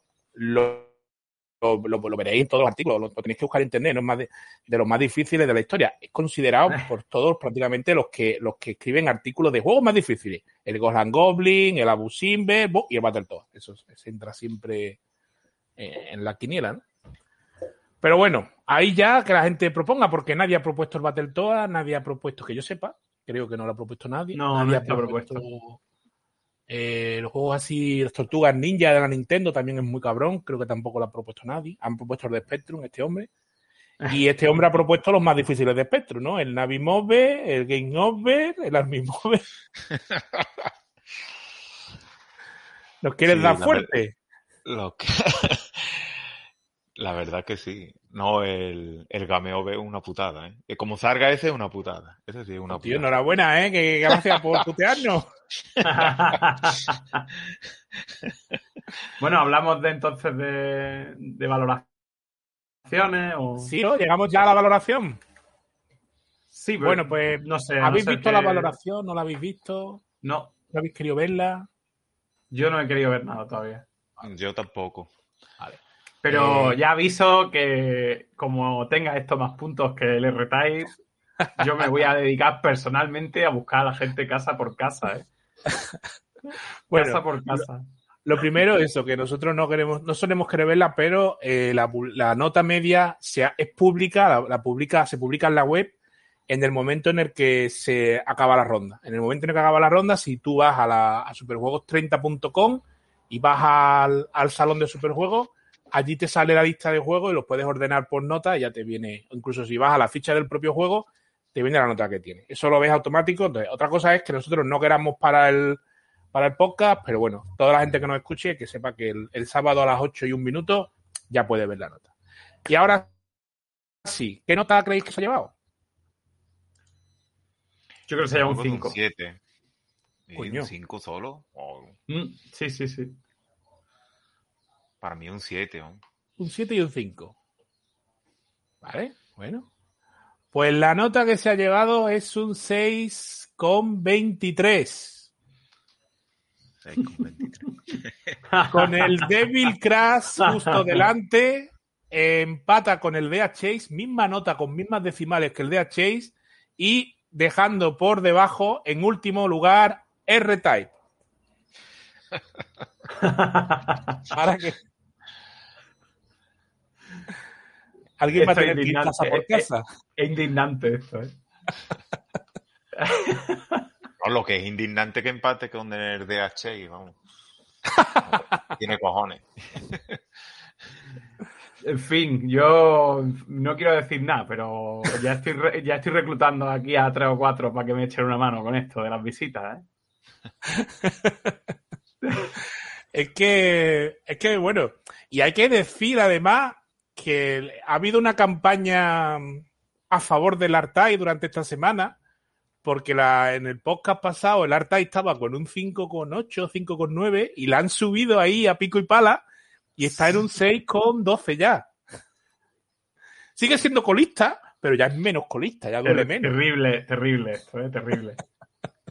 lo veréis en todos los artículos, lo tenéis que buscar en internet, no es más de los más difíciles de la historia. Es considerado por todos prácticamente los que escriben artículos de juegos más difíciles. El Ghost and Goblin, el Abu Simbel y el Battletoads. Eso entra siempre en la quiniela, ¿no? Pero bueno, ahí ya que la gente proponga, porque nadie ha propuesto el Battletoads, nadie ha propuesto, que yo sepa, creo que no lo ha propuesto nadie. No, nadie no ha está propuesto. Los juegos así, las Tortugas Ninja de la Nintendo también es muy cabrón, creo que tampoco lo ha propuesto nadie. Han propuesto el de Spectrum, este hombre. Y este hombre ha propuesto los más difíciles de Spectrum, ¿no? El Navi Move, el Game Over, el Army Move. ¿Nos quieres dar fuerte? La verdad que sí. No, el Game Over es una putada, ¿eh? Que como salga ese es una putada. Ese sí es una putada. Tío, enhorabuena, ¿eh? Que gracias por putearnos. Bueno, hablamos entonces de valoraciones o... Sí, ¿no? Llegamos ya a la valoración. Sí, pero bueno, pues no sé. ¿habéis visto la valoración? ¿No la habéis visto? No. ¿No habéis querido verla? Yo no he querido ver nada todavía. Yo tampoco. Vale. Pero ya aviso que como tenga estos más puntos que el R-Type, yo me voy a dedicar personalmente a buscar a la gente casa por casa, ¿eh? Bueno, casa por casa. Lo primero, eso, que nosotros no solemos querer verla, pero la nota media es pública, se publica en la web en el momento en el que se acaba la ronda. En el momento en el que acaba la ronda, si tú vas a superjuegos30.com y vas al salón de superjuegos, allí te sale la lista de juegos y los puedes ordenar por nota y ya te viene, incluso si vas a la ficha del propio juego, te viene la nota que tiene. Eso lo ves automático. Entonces, otra cosa es que nosotros no queramos para el podcast, pero bueno, toda la gente que nos escuche, que sepa que el sábado a las 8:01 ya puede ver la nota. Y ahora sí, ¿qué nota creéis que se ha llevado? Yo creo que se lleva un 5. Un 7. Coño. ¿Un 5 solo? Oh. Sí. Para mí un 7. ¿no? Un 7 y un 5. Vale, bueno. Pues la nota que se ha llevado es un 6,23. 6,23. Con el Devil Crash justo delante, empata con el DA Chase, misma nota con mismas decimales que el DA Chase y dejando por debajo, en último lugar, R-Type. Para que alguien va a tener que ir casa por casa. Es indignante esto, ¿eh? No, lo que es indignante que empate con el DH, vamos. Tiene cojones. En fin, yo no quiero decir nada, pero ya estoy reclutando aquí a 3 o 4 para que me echen una mano con esto de las visitas, ¿eh? Es que, bueno, y hay que decir además que ha habido una campaña a favor del Artai durante esta semana, porque en el podcast pasado el Artai estaba con un 5,8, 5,9 y la han subido ahí a pico y pala y está en un 6,12 ya. Sigue siendo colista, pero ya es menos colista, ya duele menos. Terrible esto, terrible.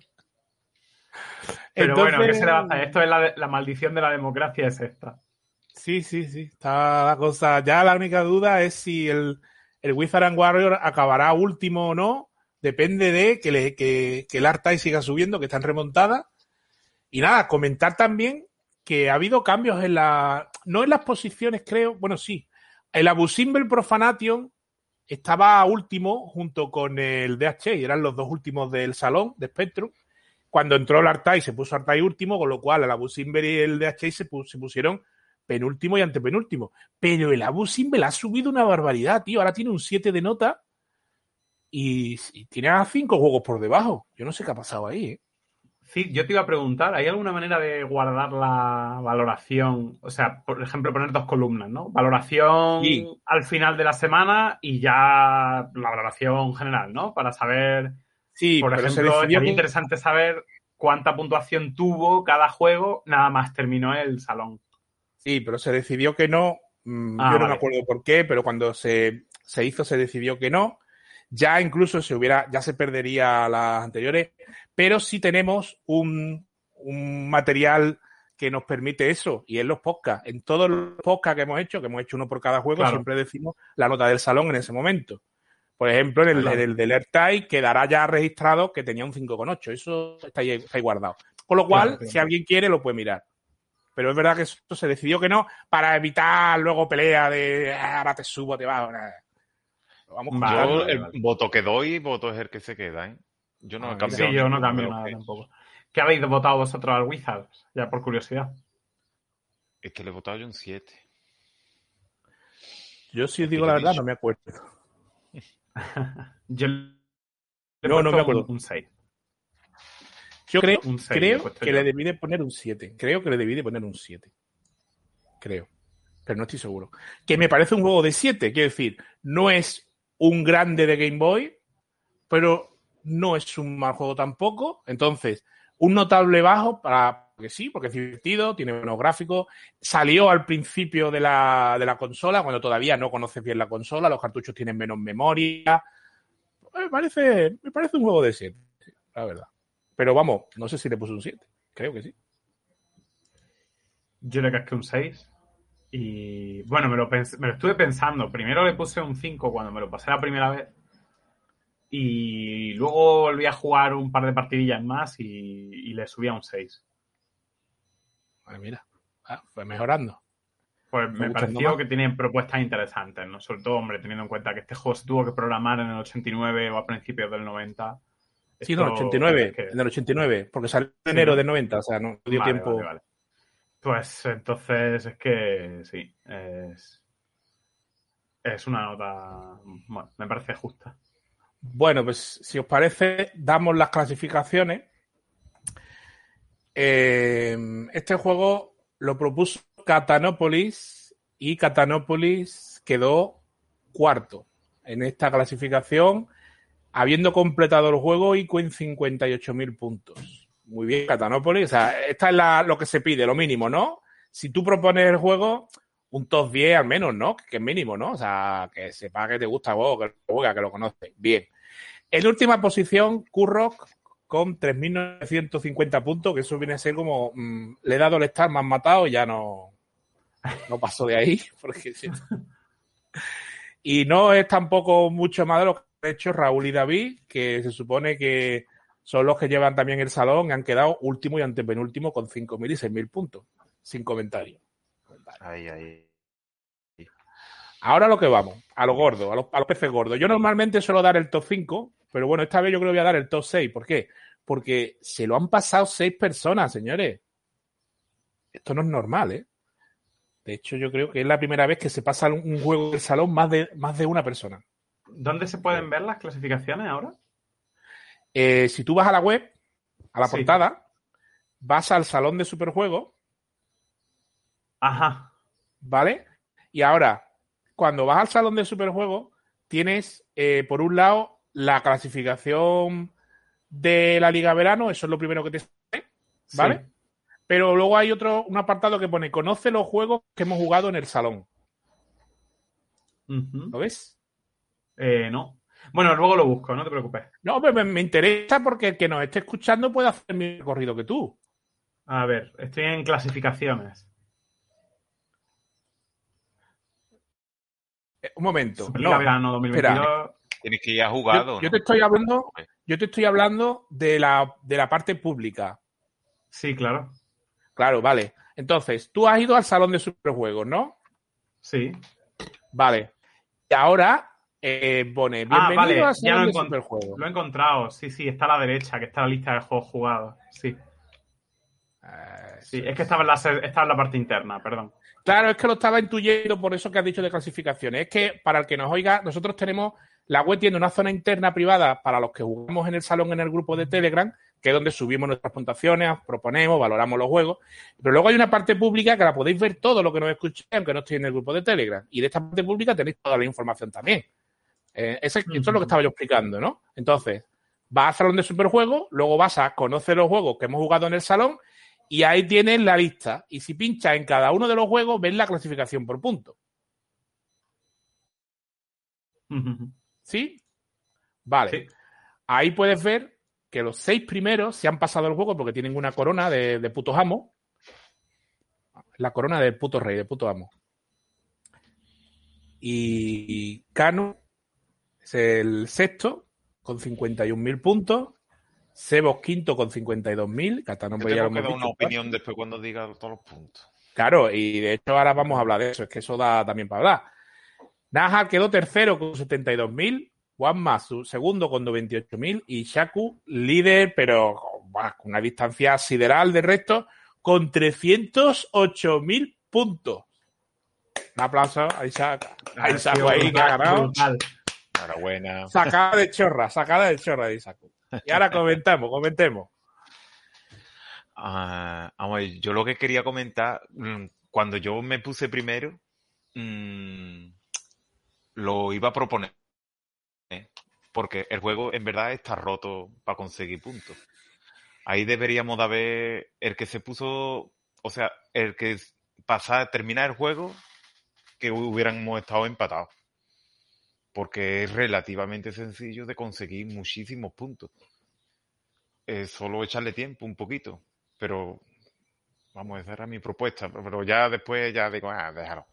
Pero Entonces, bueno, ¿qué se le va a hacer? Esto es la maldición de la democracia, es esta. Sí, está la cosa. Ya la única duda es si el Wizard and Warrior acabará último o no. Depende de que el Artai siga subiendo, que está en remontada. Y nada, comentar también que ha habido cambios no en las posiciones, creo, bueno, sí. El Abu Simbel Profanation estaba último junto con el DH, y eran los dos últimos del salón de Spectrum. Cuando entró el Artai, se puso Artai último, con lo cual el Abu Simbel y el DH se pusieron penúltimo y antepenúltimo. Pero el Abu Simbel ha subido una barbaridad, tío. Ahora tiene un 7 de nota y tiene a 5 juegos por debajo. Yo no sé qué ha pasado ahí, ¿eh? Sí, yo te iba a preguntar, ¿hay alguna manera de guardar la valoración? O sea, por ejemplo, poner 2 columnas, ¿no? Valoración Sí. al final de la semana y ya la valoración general, ¿no? Para saber, Sí, por pero se ejemplo, decidió sería que... interesante saber cuánta puntuación tuvo cada juego, nada más terminó el salón. Sí, pero se decidió que no. Ah, Yo no me vale. acuerdo por qué, pero cuando se hizo, se decidió que no. Ya incluso ya se perdería las anteriores, pero sí tenemos un material que nos permite eso, y es los podcasts. En todos los podcasts que hemos hecho uno por cada juego, Claro. siempre decimos la nota del salón en ese momento. Por ejemplo, en el del AirTag quedará ya registrado que tenía un 5,8. Eso está ahí guardado. Con lo cual, Claro. si alguien quiere, lo puede mirar. Pero es verdad que esto se decidió que no, para evitar luego pelea de ahora te subo, te bajo. Vamos con Yo, calma. el voto que doy, voto es el que se queda, ¿eh? Yo no he Mira. cambiado Sí, yo no ninguno de cambio los nada que... tampoco. ¿Qué habéis votado vosotros al Wizard? Ya por curiosidad. Es que le he votado yo un 7. Yo sí Es os que digo yo la he verdad, dicho. no me acuerdo. Yo le he No me puesto acuerdo. un 6. Yo creo, Un 6 le he puesto que yo. le debí de poner un 7. Creo que le debí de poner un 7. Creo. Pero no estoy seguro. Que me parece un juego de 7. Quiero decir, no es un grande de Game Boy, pero no es un mal juego tampoco. Entonces, un notable bajo porque sí, porque es divertido, tiene buenos gráficos. Salió al principio de la consola, cuando todavía no conoces bien la consola, los cartuchos tienen menos memoria. Me parece un juego de 7, la verdad. Pero vamos, no sé si le puse un 7. Creo que sí. Yo le casqué un 6. Y bueno, me lo estuve pensando. Primero le puse un 5 cuando me lo pasé la primera vez. Y luego volví a jugar un par de partidillas más y le subí a un 6. Mira, fue mejorando. Pues me pareció más. que tienen propuestas interesantes, ¿no? Sobre todo, hombre, teniendo en cuenta que este juego se tuvo que programar en el 89 o a principios del 90. Sí, no, en el 89, porque salió en enero ¿no? del 90, o sea, no dio Vale, tiempo. vale. Pues entonces es que sí, es una nota, bueno, me parece justa. Bueno, pues si os parece, damos las clasificaciones. Este juego lo propuso Catanopolis y Catanopolis quedó cuarto en esta clasificación, habiendo completado el juego y con 58.000 puntos. Muy bien, Catanopolis. O sea, esta es lo que se pide, lo mínimo, ¿no? Si tú propones el juego, un top 10 al menos, ¿no? Que es mínimo, ¿no? O sea, que sepa que te gusta el juego, que lo juega, que lo conoces. Bien. En última posición, Kurrock con 3.950 puntos, que eso viene a ser como le he dado el star, me han matado y ya no paso de ahí. Porque y no es tampoco mucho más de lo que han hecho Raúl y David, que se supone que son los que llevan también el salón, han quedado último y antepenúltimo con 5.000 y 6.000 puntos. Sin comentarios. Ahí. Ahora lo que vamos, a los gordos, a los peces gordos. Yo normalmente suelo dar el top 5, pero bueno, esta vez yo creo que voy a dar el top 6. ¿Por qué? Porque se lo han pasado 6 personas, señores. Esto no es normal, ¿eh? De hecho, yo creo que es la primera vez que se pasa un juego del salón más de una persona. ¿Dónde se pueden ver las clasificaciones ahora? Si tú vas a la web, a la portada, vas al salón de superjuegos. Ajá. ¿Vale? Y ahora, cuando vas al salón de superjuegos, tienes, por un lado, la clasificación de la Liga Verano, eso es lo primero que te sale, ¿vale? Sí. Pero luego hay un apartado que pone conoce los juegos que hemos jugado en el salón. ¿Lo ves? No. Bueno, luego lo busco, no te preocupes. No, pues me interesa porque el que nos esté escuchando puede hacer el mismo recorrido que tú. A ver, estoy en clasificaciones. Un momento. Superliga Verano 2022. Espera. Tienes que ir a jugado, Yo ¿no? te estoy hablando de la parte pública. Sí, claro. Claro, vale. Entonces, tú has ido al salón de superjuegos, ¿no? Sí. Vale. Y ahora pone bienvenido vale, al ya salón de superjuegos. lo he encontrado. Sí, está a la derecha, que está la lista de juegos jugados. Sí. Sí, es que estaba en la parte interna, perdón. Claro, es que lo estaba intuyendo por eso que has dicho de clasificaciones. Es que, para el que nos oiga, nosotros tenemos, la web tiene una zona interna privada para los que jugamos en el salón en el grupo de Telegram, que es donde subimos nuestras puntuaciones, proponemos, valoramos los juegos. Pero luego hay una parte pública que la podéis ver todo lo que nos escuchéis, aunque no estéis en el grupo de Telegram. Y de esta parte pública tenéis toda la información también. Esto es lo que estaba yo explicando, ¿no? Entonces, vas al salón de superjuegos, luego vas a conocer los juegos que hemos jugado en el salón y ahí tienes la lista. Y si pinchas en cada uno de los juegos, ves la clasificación por puntos. ¿Sí? Vale. Sí. Ahí puedes ver que los 6 primeros se han pasado el juego porque tienen una corona de putos amos. La corona del puto rey, de puto amo. Y Cano es el sexto con 51.000 puntos. Sebos quinto con 52.000. Catano ya lo hemos dicho, una opinión después cuando diga todos los puntos. Claro, y de hecho ahora vamos a hablar de eso. Es que eso da también para hablar. Naja quedó tercero con 72.000. Juanma segundo con 98.000. Y Shaku líder, pero con una distancia sideral del resto, con 308.000 puntos. Un aplauso a Isaac. A Isaac ahí que ha ganado. Enhorabuena. Sacada de chorra de Isaac. Y ahora comentemos. Vamos a ver, yo lo que quería comentar, cuando yo me puse primero, lo iba a proponer, porque el juego en verdad está roto para conseguir puntos. Ahí deberíamos de haber el que se puso, o sea, el que terminar el juego, que hubiéramos estado empatados. Porque es relativamente sencillo de conseguir muchísimos puntos. Solo echarle tiempo un poquito. Pero, vamos, esa era mi propuesta. Pero ya después ya digo, déjalo.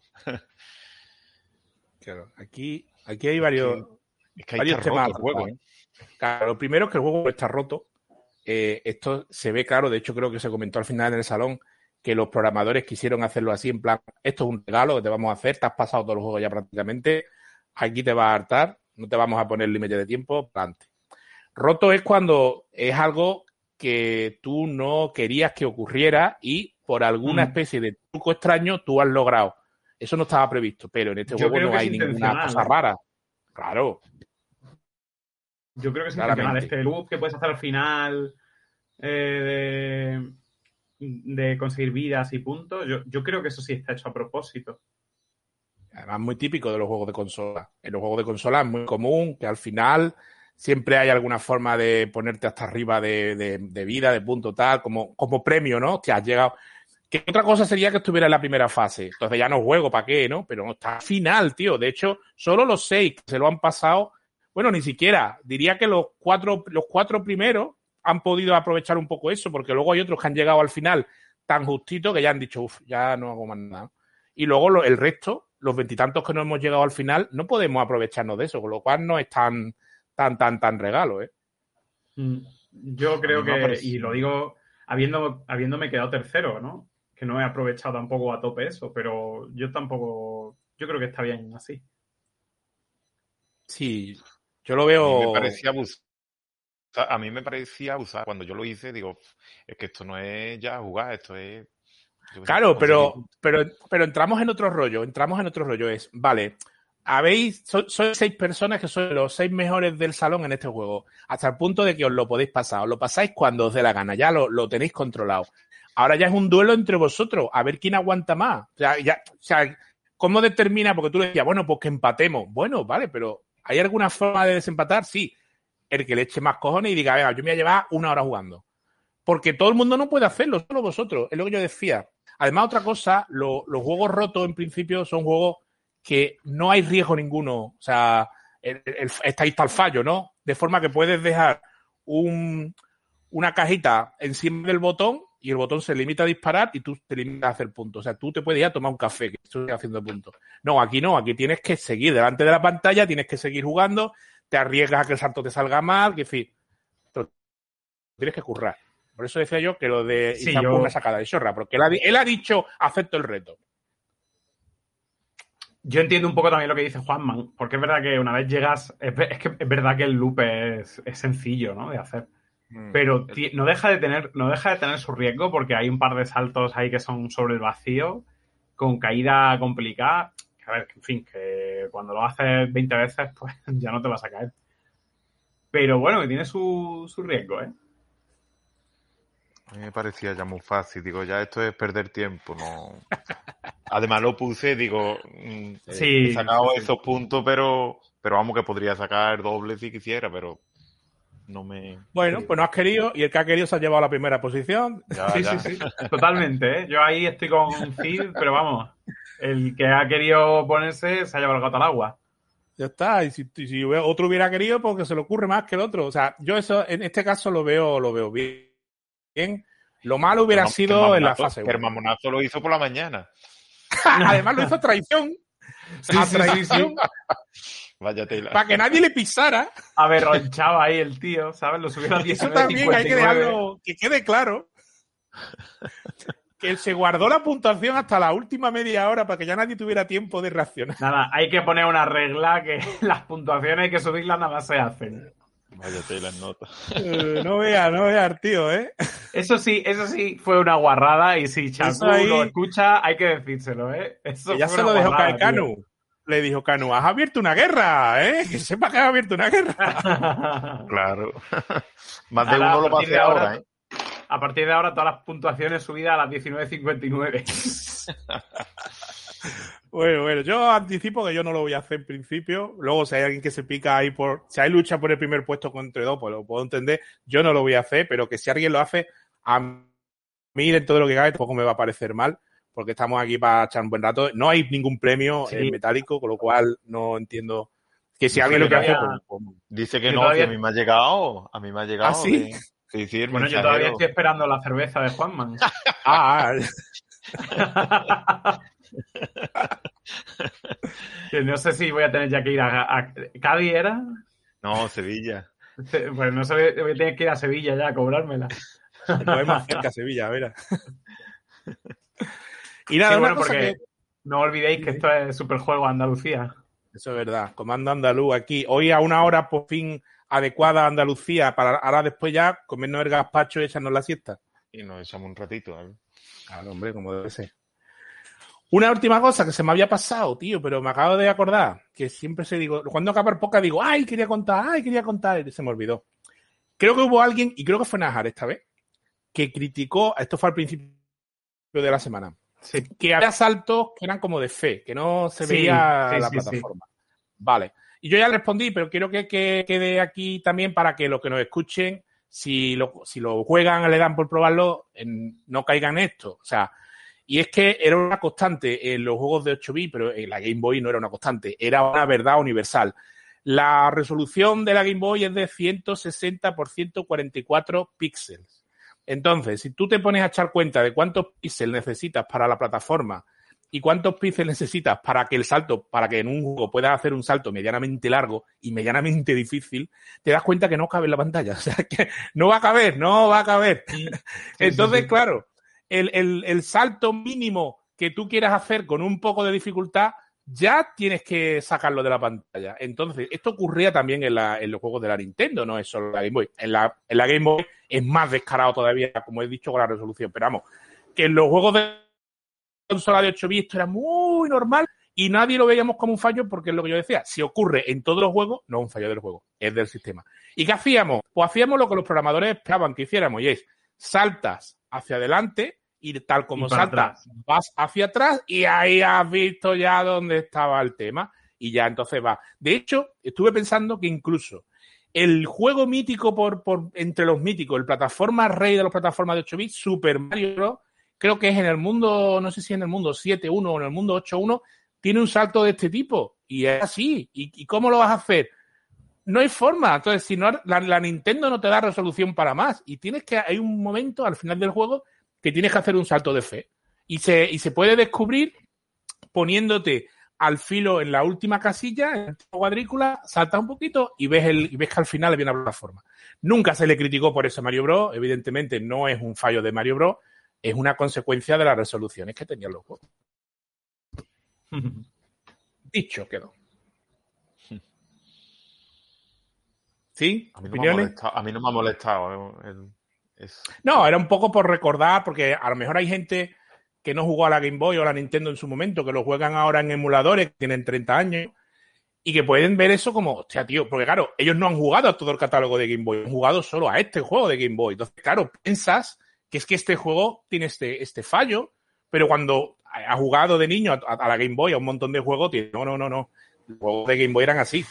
Claro, aquí hay varios, es que varios temas. El juego, ¿eh? Claro, lo primero es que el juego está roto. Esto se ve claro, de hecho creo que se comentó al final en el salón que los programadores quisieron hacerlo así, en plan, esto es un regalo que te vamos a hacer, te has pasado todos los juegos ya prácticamente, aquí te vas a hartar, no te vamos a poner límite de tiempo, plante. Roto es cuando es algo que tú no querías que ocurriera y por alguna especie de truco extraño tú has logrado. Eso no estaba previsto, pero en este juego no hay ninguna cosa rara. Claro. Yo creo que es intencional. Este loop que puedes hacer al final de conseguir vidas y puntos, yo creo que eso sí está hecho a propósito. Además, muy típico de los juegos de consola. En los juegos de consola es muy común que al final siempre hay alguna forma de ponerte hasta arriba de vida, de punto tal, como premio, ¿no? Que has llegado. Que otra cosa sería que estuviera en la primera fase. Entonces ya no juego, ¿para qué, no? Pero no está al final, tío. De hecho, solo los 6 que se lo han pasado, bueno, ni siquiera. Diría que los cuatro primeros han podido aprovechar un poco eso, porque luego hay otros que han llegado al final tan justito que ya han dicho, ya no hago más nada. Y luego el resto, los 20 y tantos que no hemos llegado al final, no podemos aprovecharnos de eso, con lo cual no es tan regalo, ¿eh? Yo creo que, y lo digo habiéndome quedado tercero, ¿no? Que no he aprovechado tampoco a tope eso, pero yo creo que está bien así. Sí, yo lo veo... A mí me parecía abusar. Cuando yo lo hice, digo, es que esto no es ya jugar, esto es... Claro, pero entramos en otro rollo. Es, vale, sois 6 personas que son los 6 mejores del salón en este juego, hasta el punto de que os lo podéis pasar. Os lo pasáis cuando os dé la gana, ya lo tenéis controlado. Ahora ya es un duelo entre vosotros, a ver quién aguanta más. O sea, ¿cómo determina? Porque tú le decías, bueno, pues que empatemos. Bueno, vale, pero ¿hay alguna forma de desempatar? Sí. El que le eche más cojones y diga, venga, yo me voy a llevar 1 hora jugando. Porque todo el mundo no puede hacerlo, solo vosotros. Es lo que yo decía. Además, otra cosa, los juegos rotos en principio son juegos que no hay riesgo ninguno. O sea, está el fallo, ¿no? De forma que puedes dejar una cajita encima del botón y el botón se limita a disparar y tú te limitas a hacer puntos. O sea, tú te puedes ir a tomar un café, que estoy haciendo puntos. No, aquí tienes que seguir delante de la pantalla, tienes que seguir jugando, te arriesgas a que el salto te salga mal, que en fin, tienes que currar. Por eso decía yo que lo de Izapu una sacada de chorra, porque él ha dicho acepto el reto. Yo entiendo un poco también lo que dice Juanman, porque es verdad que una vez llegas, es que es verdad que el loop es sencillo, ¿no? De hacer. Pero no deja de tener su riesgo, porque hay un par de saltos ahí que son sobre el vacío, con caída complicada. A ver, en fin, que cuando lo haces 20 veces, pues ya no te vas a caer. Pero bueno, que tiene su riesgo, ¿eh? A mí me parecía ya muy fácil. Digo, ya esto es perder tiempo, ¿no? Además lo puse, digo, he sacado esos puntos, pero vamos que podría sacar doble si quisiera, pero no me... Bueno, pues no has querido, y el que ha querido se ha llevado a la primera posición. Sí. Totalmente, ¿eh? Yo ahí estoy con Cid, pero vamos, el que ha querido ponerse se ha llevado el gato al agua. Ya está, y si otro hubiera querido, porque se le ocurre más que el otro. O sea, yo eso, en este caso lo veo bien. Lo malo hubiera sido en la fase 1. El mamonazo lo hizo por la mañana. Además lo hizo a traición. Sí. Vaya tela. Para que nadie le pisara. Aberronchaba ahí el tío, ¿sabes? Lo subió a 19.59. Eso también hay que dejarlo, que quede claro. Que él se guardó la puntuación hasta la última media hora para que ya nadie tuviera tiempo de reaccionar. Nada, hay que poner una regla que las puntuaciones hay que subirlas, nada más se hacen. Vaya tela nota. No vea, tío, ¿eh? Eso sí fue una guarrada, y si Chacu lo escucha, hay que decírselo, ¿eh? Eso ya se lo dejó caer Canu. Le dijo Canu, has abierto una guerra, ¿eh? Que sepa que has abierto una guerra. Claro. Más de uno lo va a hacer ahora, ¿eh? A partir de ahora, todas las puntuaciones subidas a las 19.59. Bueno, yo anticipo que yo no lo voy a hacer en principio. Luego, si hay alguien que se pica ahí si hay lucha por el primer puesto entre dos, pues lo puedo entender. Yo no lo voy a hacer, pero que si alguien lo hace, a mí dentro de lo que cabe tampoco me va a parecer mal, porque estamos aquí para echar un buen rato. No hay ningún premio metálico, con lo cual no entiendo que si alguien lo que hace... Pues, dice que no, todavía... que a mí me ha llegado. ¿Ah, sí? Sí, bueno, yo todavía estoy esperando la cerveza de Juanman. No sé si voy a tener ya que ir a ¿Cádiz era? No, Sevilla. Pues no sé, voy a tener que ir a Sevilla ya a cobrármela. No es más cerca Sevilla, verá. Y nada, bueno, porque no olvidéis que esto es Superjuego Andalucía. Eso es verdad, Comando Andaluz aquí. Hoy a una hora por fin adecuada a Andalucía, para ahora después ya comernos el gazpacho y echarnos la siesta. Y nos echamos un ratito, ¿eh? Claro, hombre, como debe ser. Una última cosa que se me había pasado, tío, pero me acabo de acordar, que siempre cuando acaba el podcast digo, quería contar, y se me olvidó. Creo que hubo alguien, y creo que fue Najar esta vez, que criticó, esto fue al principio de la semana, que había saltos que eran como de fe, que no se veía la plataforma. Vale. Y yo ya le respondí, pero quiero que quede aquí también para que los que nos escuchen, si lo juegan, le dan por probarlo, no caigan en esto. O sea, y es que era una constante en los juegos de 8 bits, pero en la Game Boy no era una constante, era una verdad universal. La resolución de la Game Boy es de 160 por 144 píxeles. Entonces, si tú te pones a echar cuenta de cuántos píxeles necesitas para la plataforma y cuántos píxeles necesitas para que en un juego puedas hacer un salto medianamente largo y medianamente difícil, te das cuenta que no cabe en la pantalla. O sea, que no va a caber. Entonces, claro, el salto mínimo que tú quieras hacer con un poco de dificultad, ya tienes que sacarlo de la pantalla. Entonces, esto ocurría también en los juegos de la Nintendo, no es solo la Game Boy. En la Game Boy es más descarado todavía, como he dicho, con la resolución. Pero vamos, que en los juegos de consola de 8 bits esto era muy normal y nadie lo veíamos como un fallo, porque es lo que yo decía, si ocurre en todos los juegos, no es un fallo del juego, es del sistema. ¿Y qué hacíamos? Pues hacíamos lo que los programadores esperaban que hiciéramos, y es saltas hacia adelante y tal como saltas, vas hacia atrás y ahí has visto ya dónde estaba el tema y ya entonces va. De hecho, estuve pensando que incluso el juego mítico entre los míticos, el plataforma rey de las plataformas de 8 bits, Super Mario Bros., creo que es en el mundo, no sé si en el mundo 7.1 o en el mundo 8.1, tiene un salto de este tipo. Y es así. ¿Y cómo lo vas a hacer? No hay forma. Entonces, si no, la Nintendo no te da resolución para más. Y hay un momento al final del juego que tienes que hacer un salto de fe. Y se puede descubrir poniéndote al filo en la última casilla, en la cuadrícula, saltas un poquito y ves que al final viene una plataforma. Nunca se le criticó por eso a Mario Bros. Evidentemente no es un fallo de Mario Bros. Es una consecuencia de las resoluciones que tenían los juegos. Dicho quedó. ¿Sí? A mí ¿Opiniones? no me ha molestado. No, era un poco por recordar, porque a lo mejor hay gente que no jugó a la Game Boy o a la Nintendo en su momento, que lo juegan ahora en emuladores, que tienen 30 años, y que pueden ver eso como, hostia, tío, porque claro, ellos no han jugado a todo el catálogo de Game Boy, han jugado solo a este juego de Game Boy. Entonces, claro, piensas que es que este juego tiene este fallo, pero cuando has jugado de niño a la Game Boy, a un montón de juegos, no. Los juegos de Game Boy eran así.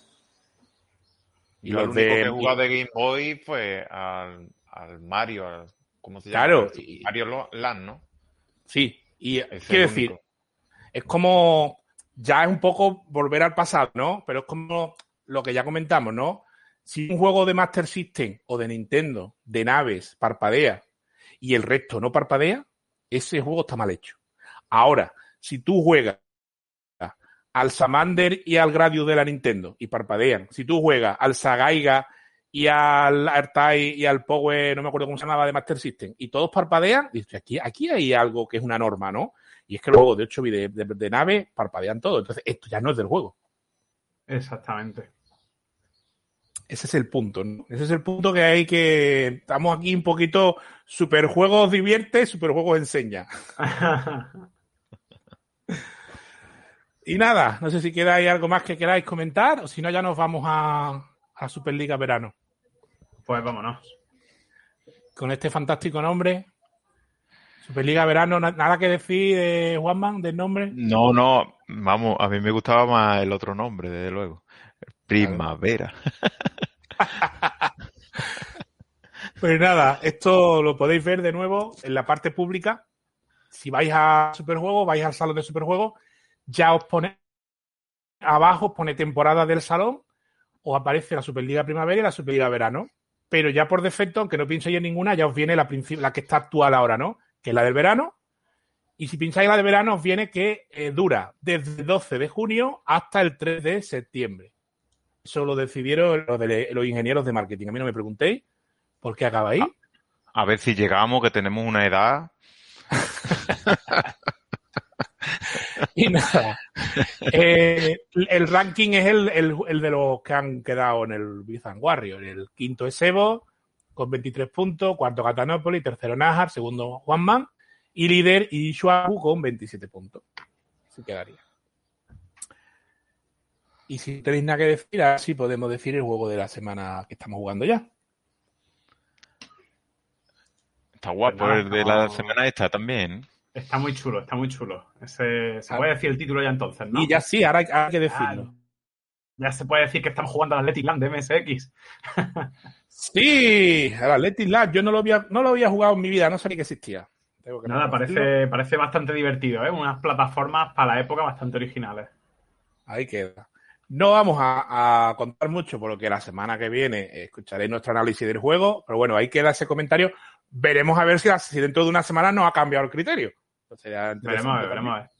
Y lo único que he jugado de Game Boy, pues, al Mario, ¿cómo se llama? Claro. Mario Land, ¿no? Sí, y Ese quiero es el decir, único. es como, ya es un poco volver al pasado, ¿no? Pero es como lo que ya comentamos, ¿no? Si un juego de Master System o de Nintendo, de naves, parpadea y el resto no parpadea, ese juego está mal hecho. Ahora, si tú juegas al Salamander y al Gradius de la Nintendo y parpadean, si tú juegas al Sagaiga y al AirTag y al Power, no me acuerdo cómo se llamaba, de Master System, y todos parpadean, dices, aquí hay algo que es una norma, ¿no? Y es que los juegos de 8 bits de nave parpadean todo. Entonces, esto ya no es del juego. Exactamente. Ese es el punto, ¿no? Ese es el punto que hay que... Estamos aquí un poquito... Superjuegos divierte, superjuegos enseña. Y nada, no sé si queráis algo más que queráis comentar, o si no ya nos vamos a Superliga Verano. Pues vámonos. Con este fantástico nombre... Superliga Verano, nada que decir, Juanman, del nombre. No, vamos, a mí me gustaba más el otro nombre, desde luego. Primavera. Pues nada, esto lo podéis ver de nuevo en la parte pública. Si vais a Superjuegos, vais al salón de Superjuegos, ya os pone abajo, os pone temporada del salón, os aparece la Superliga Primavera y la Superliga Verano. Pero ya por defecto, aunque no pinchéis en ninguna, ya os viene la que está actual ahora, ¿no? Que es la del verano. Y si pincháis la de verano, os viene que dura desde el 12 de junio hasta el 3 de septiembre. Eso lo decidieron los ingenieros de marketing. A mí no me preguntéis por qué acaba ahí. A ver si llegamos, que tenemos una edad. Y nada. El ranking es el de los que han quedado en el Bizan Warrior. El quinto es Evo, con 23 puntos. Cuarto, Gatanópolis. Tercero, Najar. Segundo, Juanman. Y líder, Ishuaku, con 27 puntos. Así quedaría. Y si no tenéis nada que decir, así podemos decir el juego de la semana que estamos jugando ya. Está guapo el de la semana esta también. Está muy chulo, está muy chulo. Se puede decir el título ya entonces, ¿no? Y ya sí, ahora hay que decirlo. Ya se puede decir que estamos jugando al Athletic Land de MSX. Sí, el Athletic Land. Yo no lo había jugado en mi vida, no sabía que existía. Nada, parece bastante divertido, ¿eh? Unas plataformas para la época bastante originales. Ahí queda. No vamos a contar mucho, por lo que la semana que viene escucharéis nuestro análisis del juego, pero bueno, ahí queda ese comentario. Veremos a ver si dentro de una semana nos ha cambiado el criterio. Entonces, veremos a ver.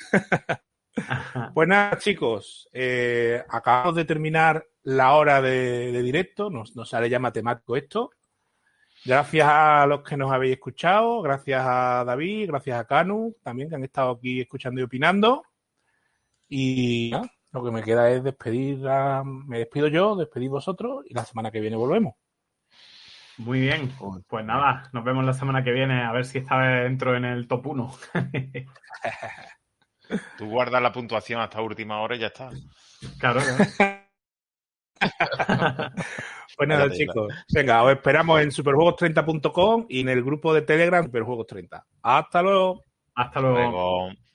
Pues nada, chicos, acabamos de terminar la hora de directo, nos sale ya matemático esto. Gracias a los que nos habéis escuchado, gracias a David, gracias a Canu, también que han estado aquí escuchando y opinando. Y ¿no? Lo que me queda es me despido yo, despedid vosotros y la semana que viene volvemos. Muy bien, pues nada, nos vemos la semana que viene, a ver si esta vez entro en el top 1. Tú guardas la puntuación hasta última hora y ya está. Claro. Pues nada, chicos. Venga, os esperamos en superjuegos30.com y en el grupo de Telegram Superjuegos30. Hasta luego. Hasta luego.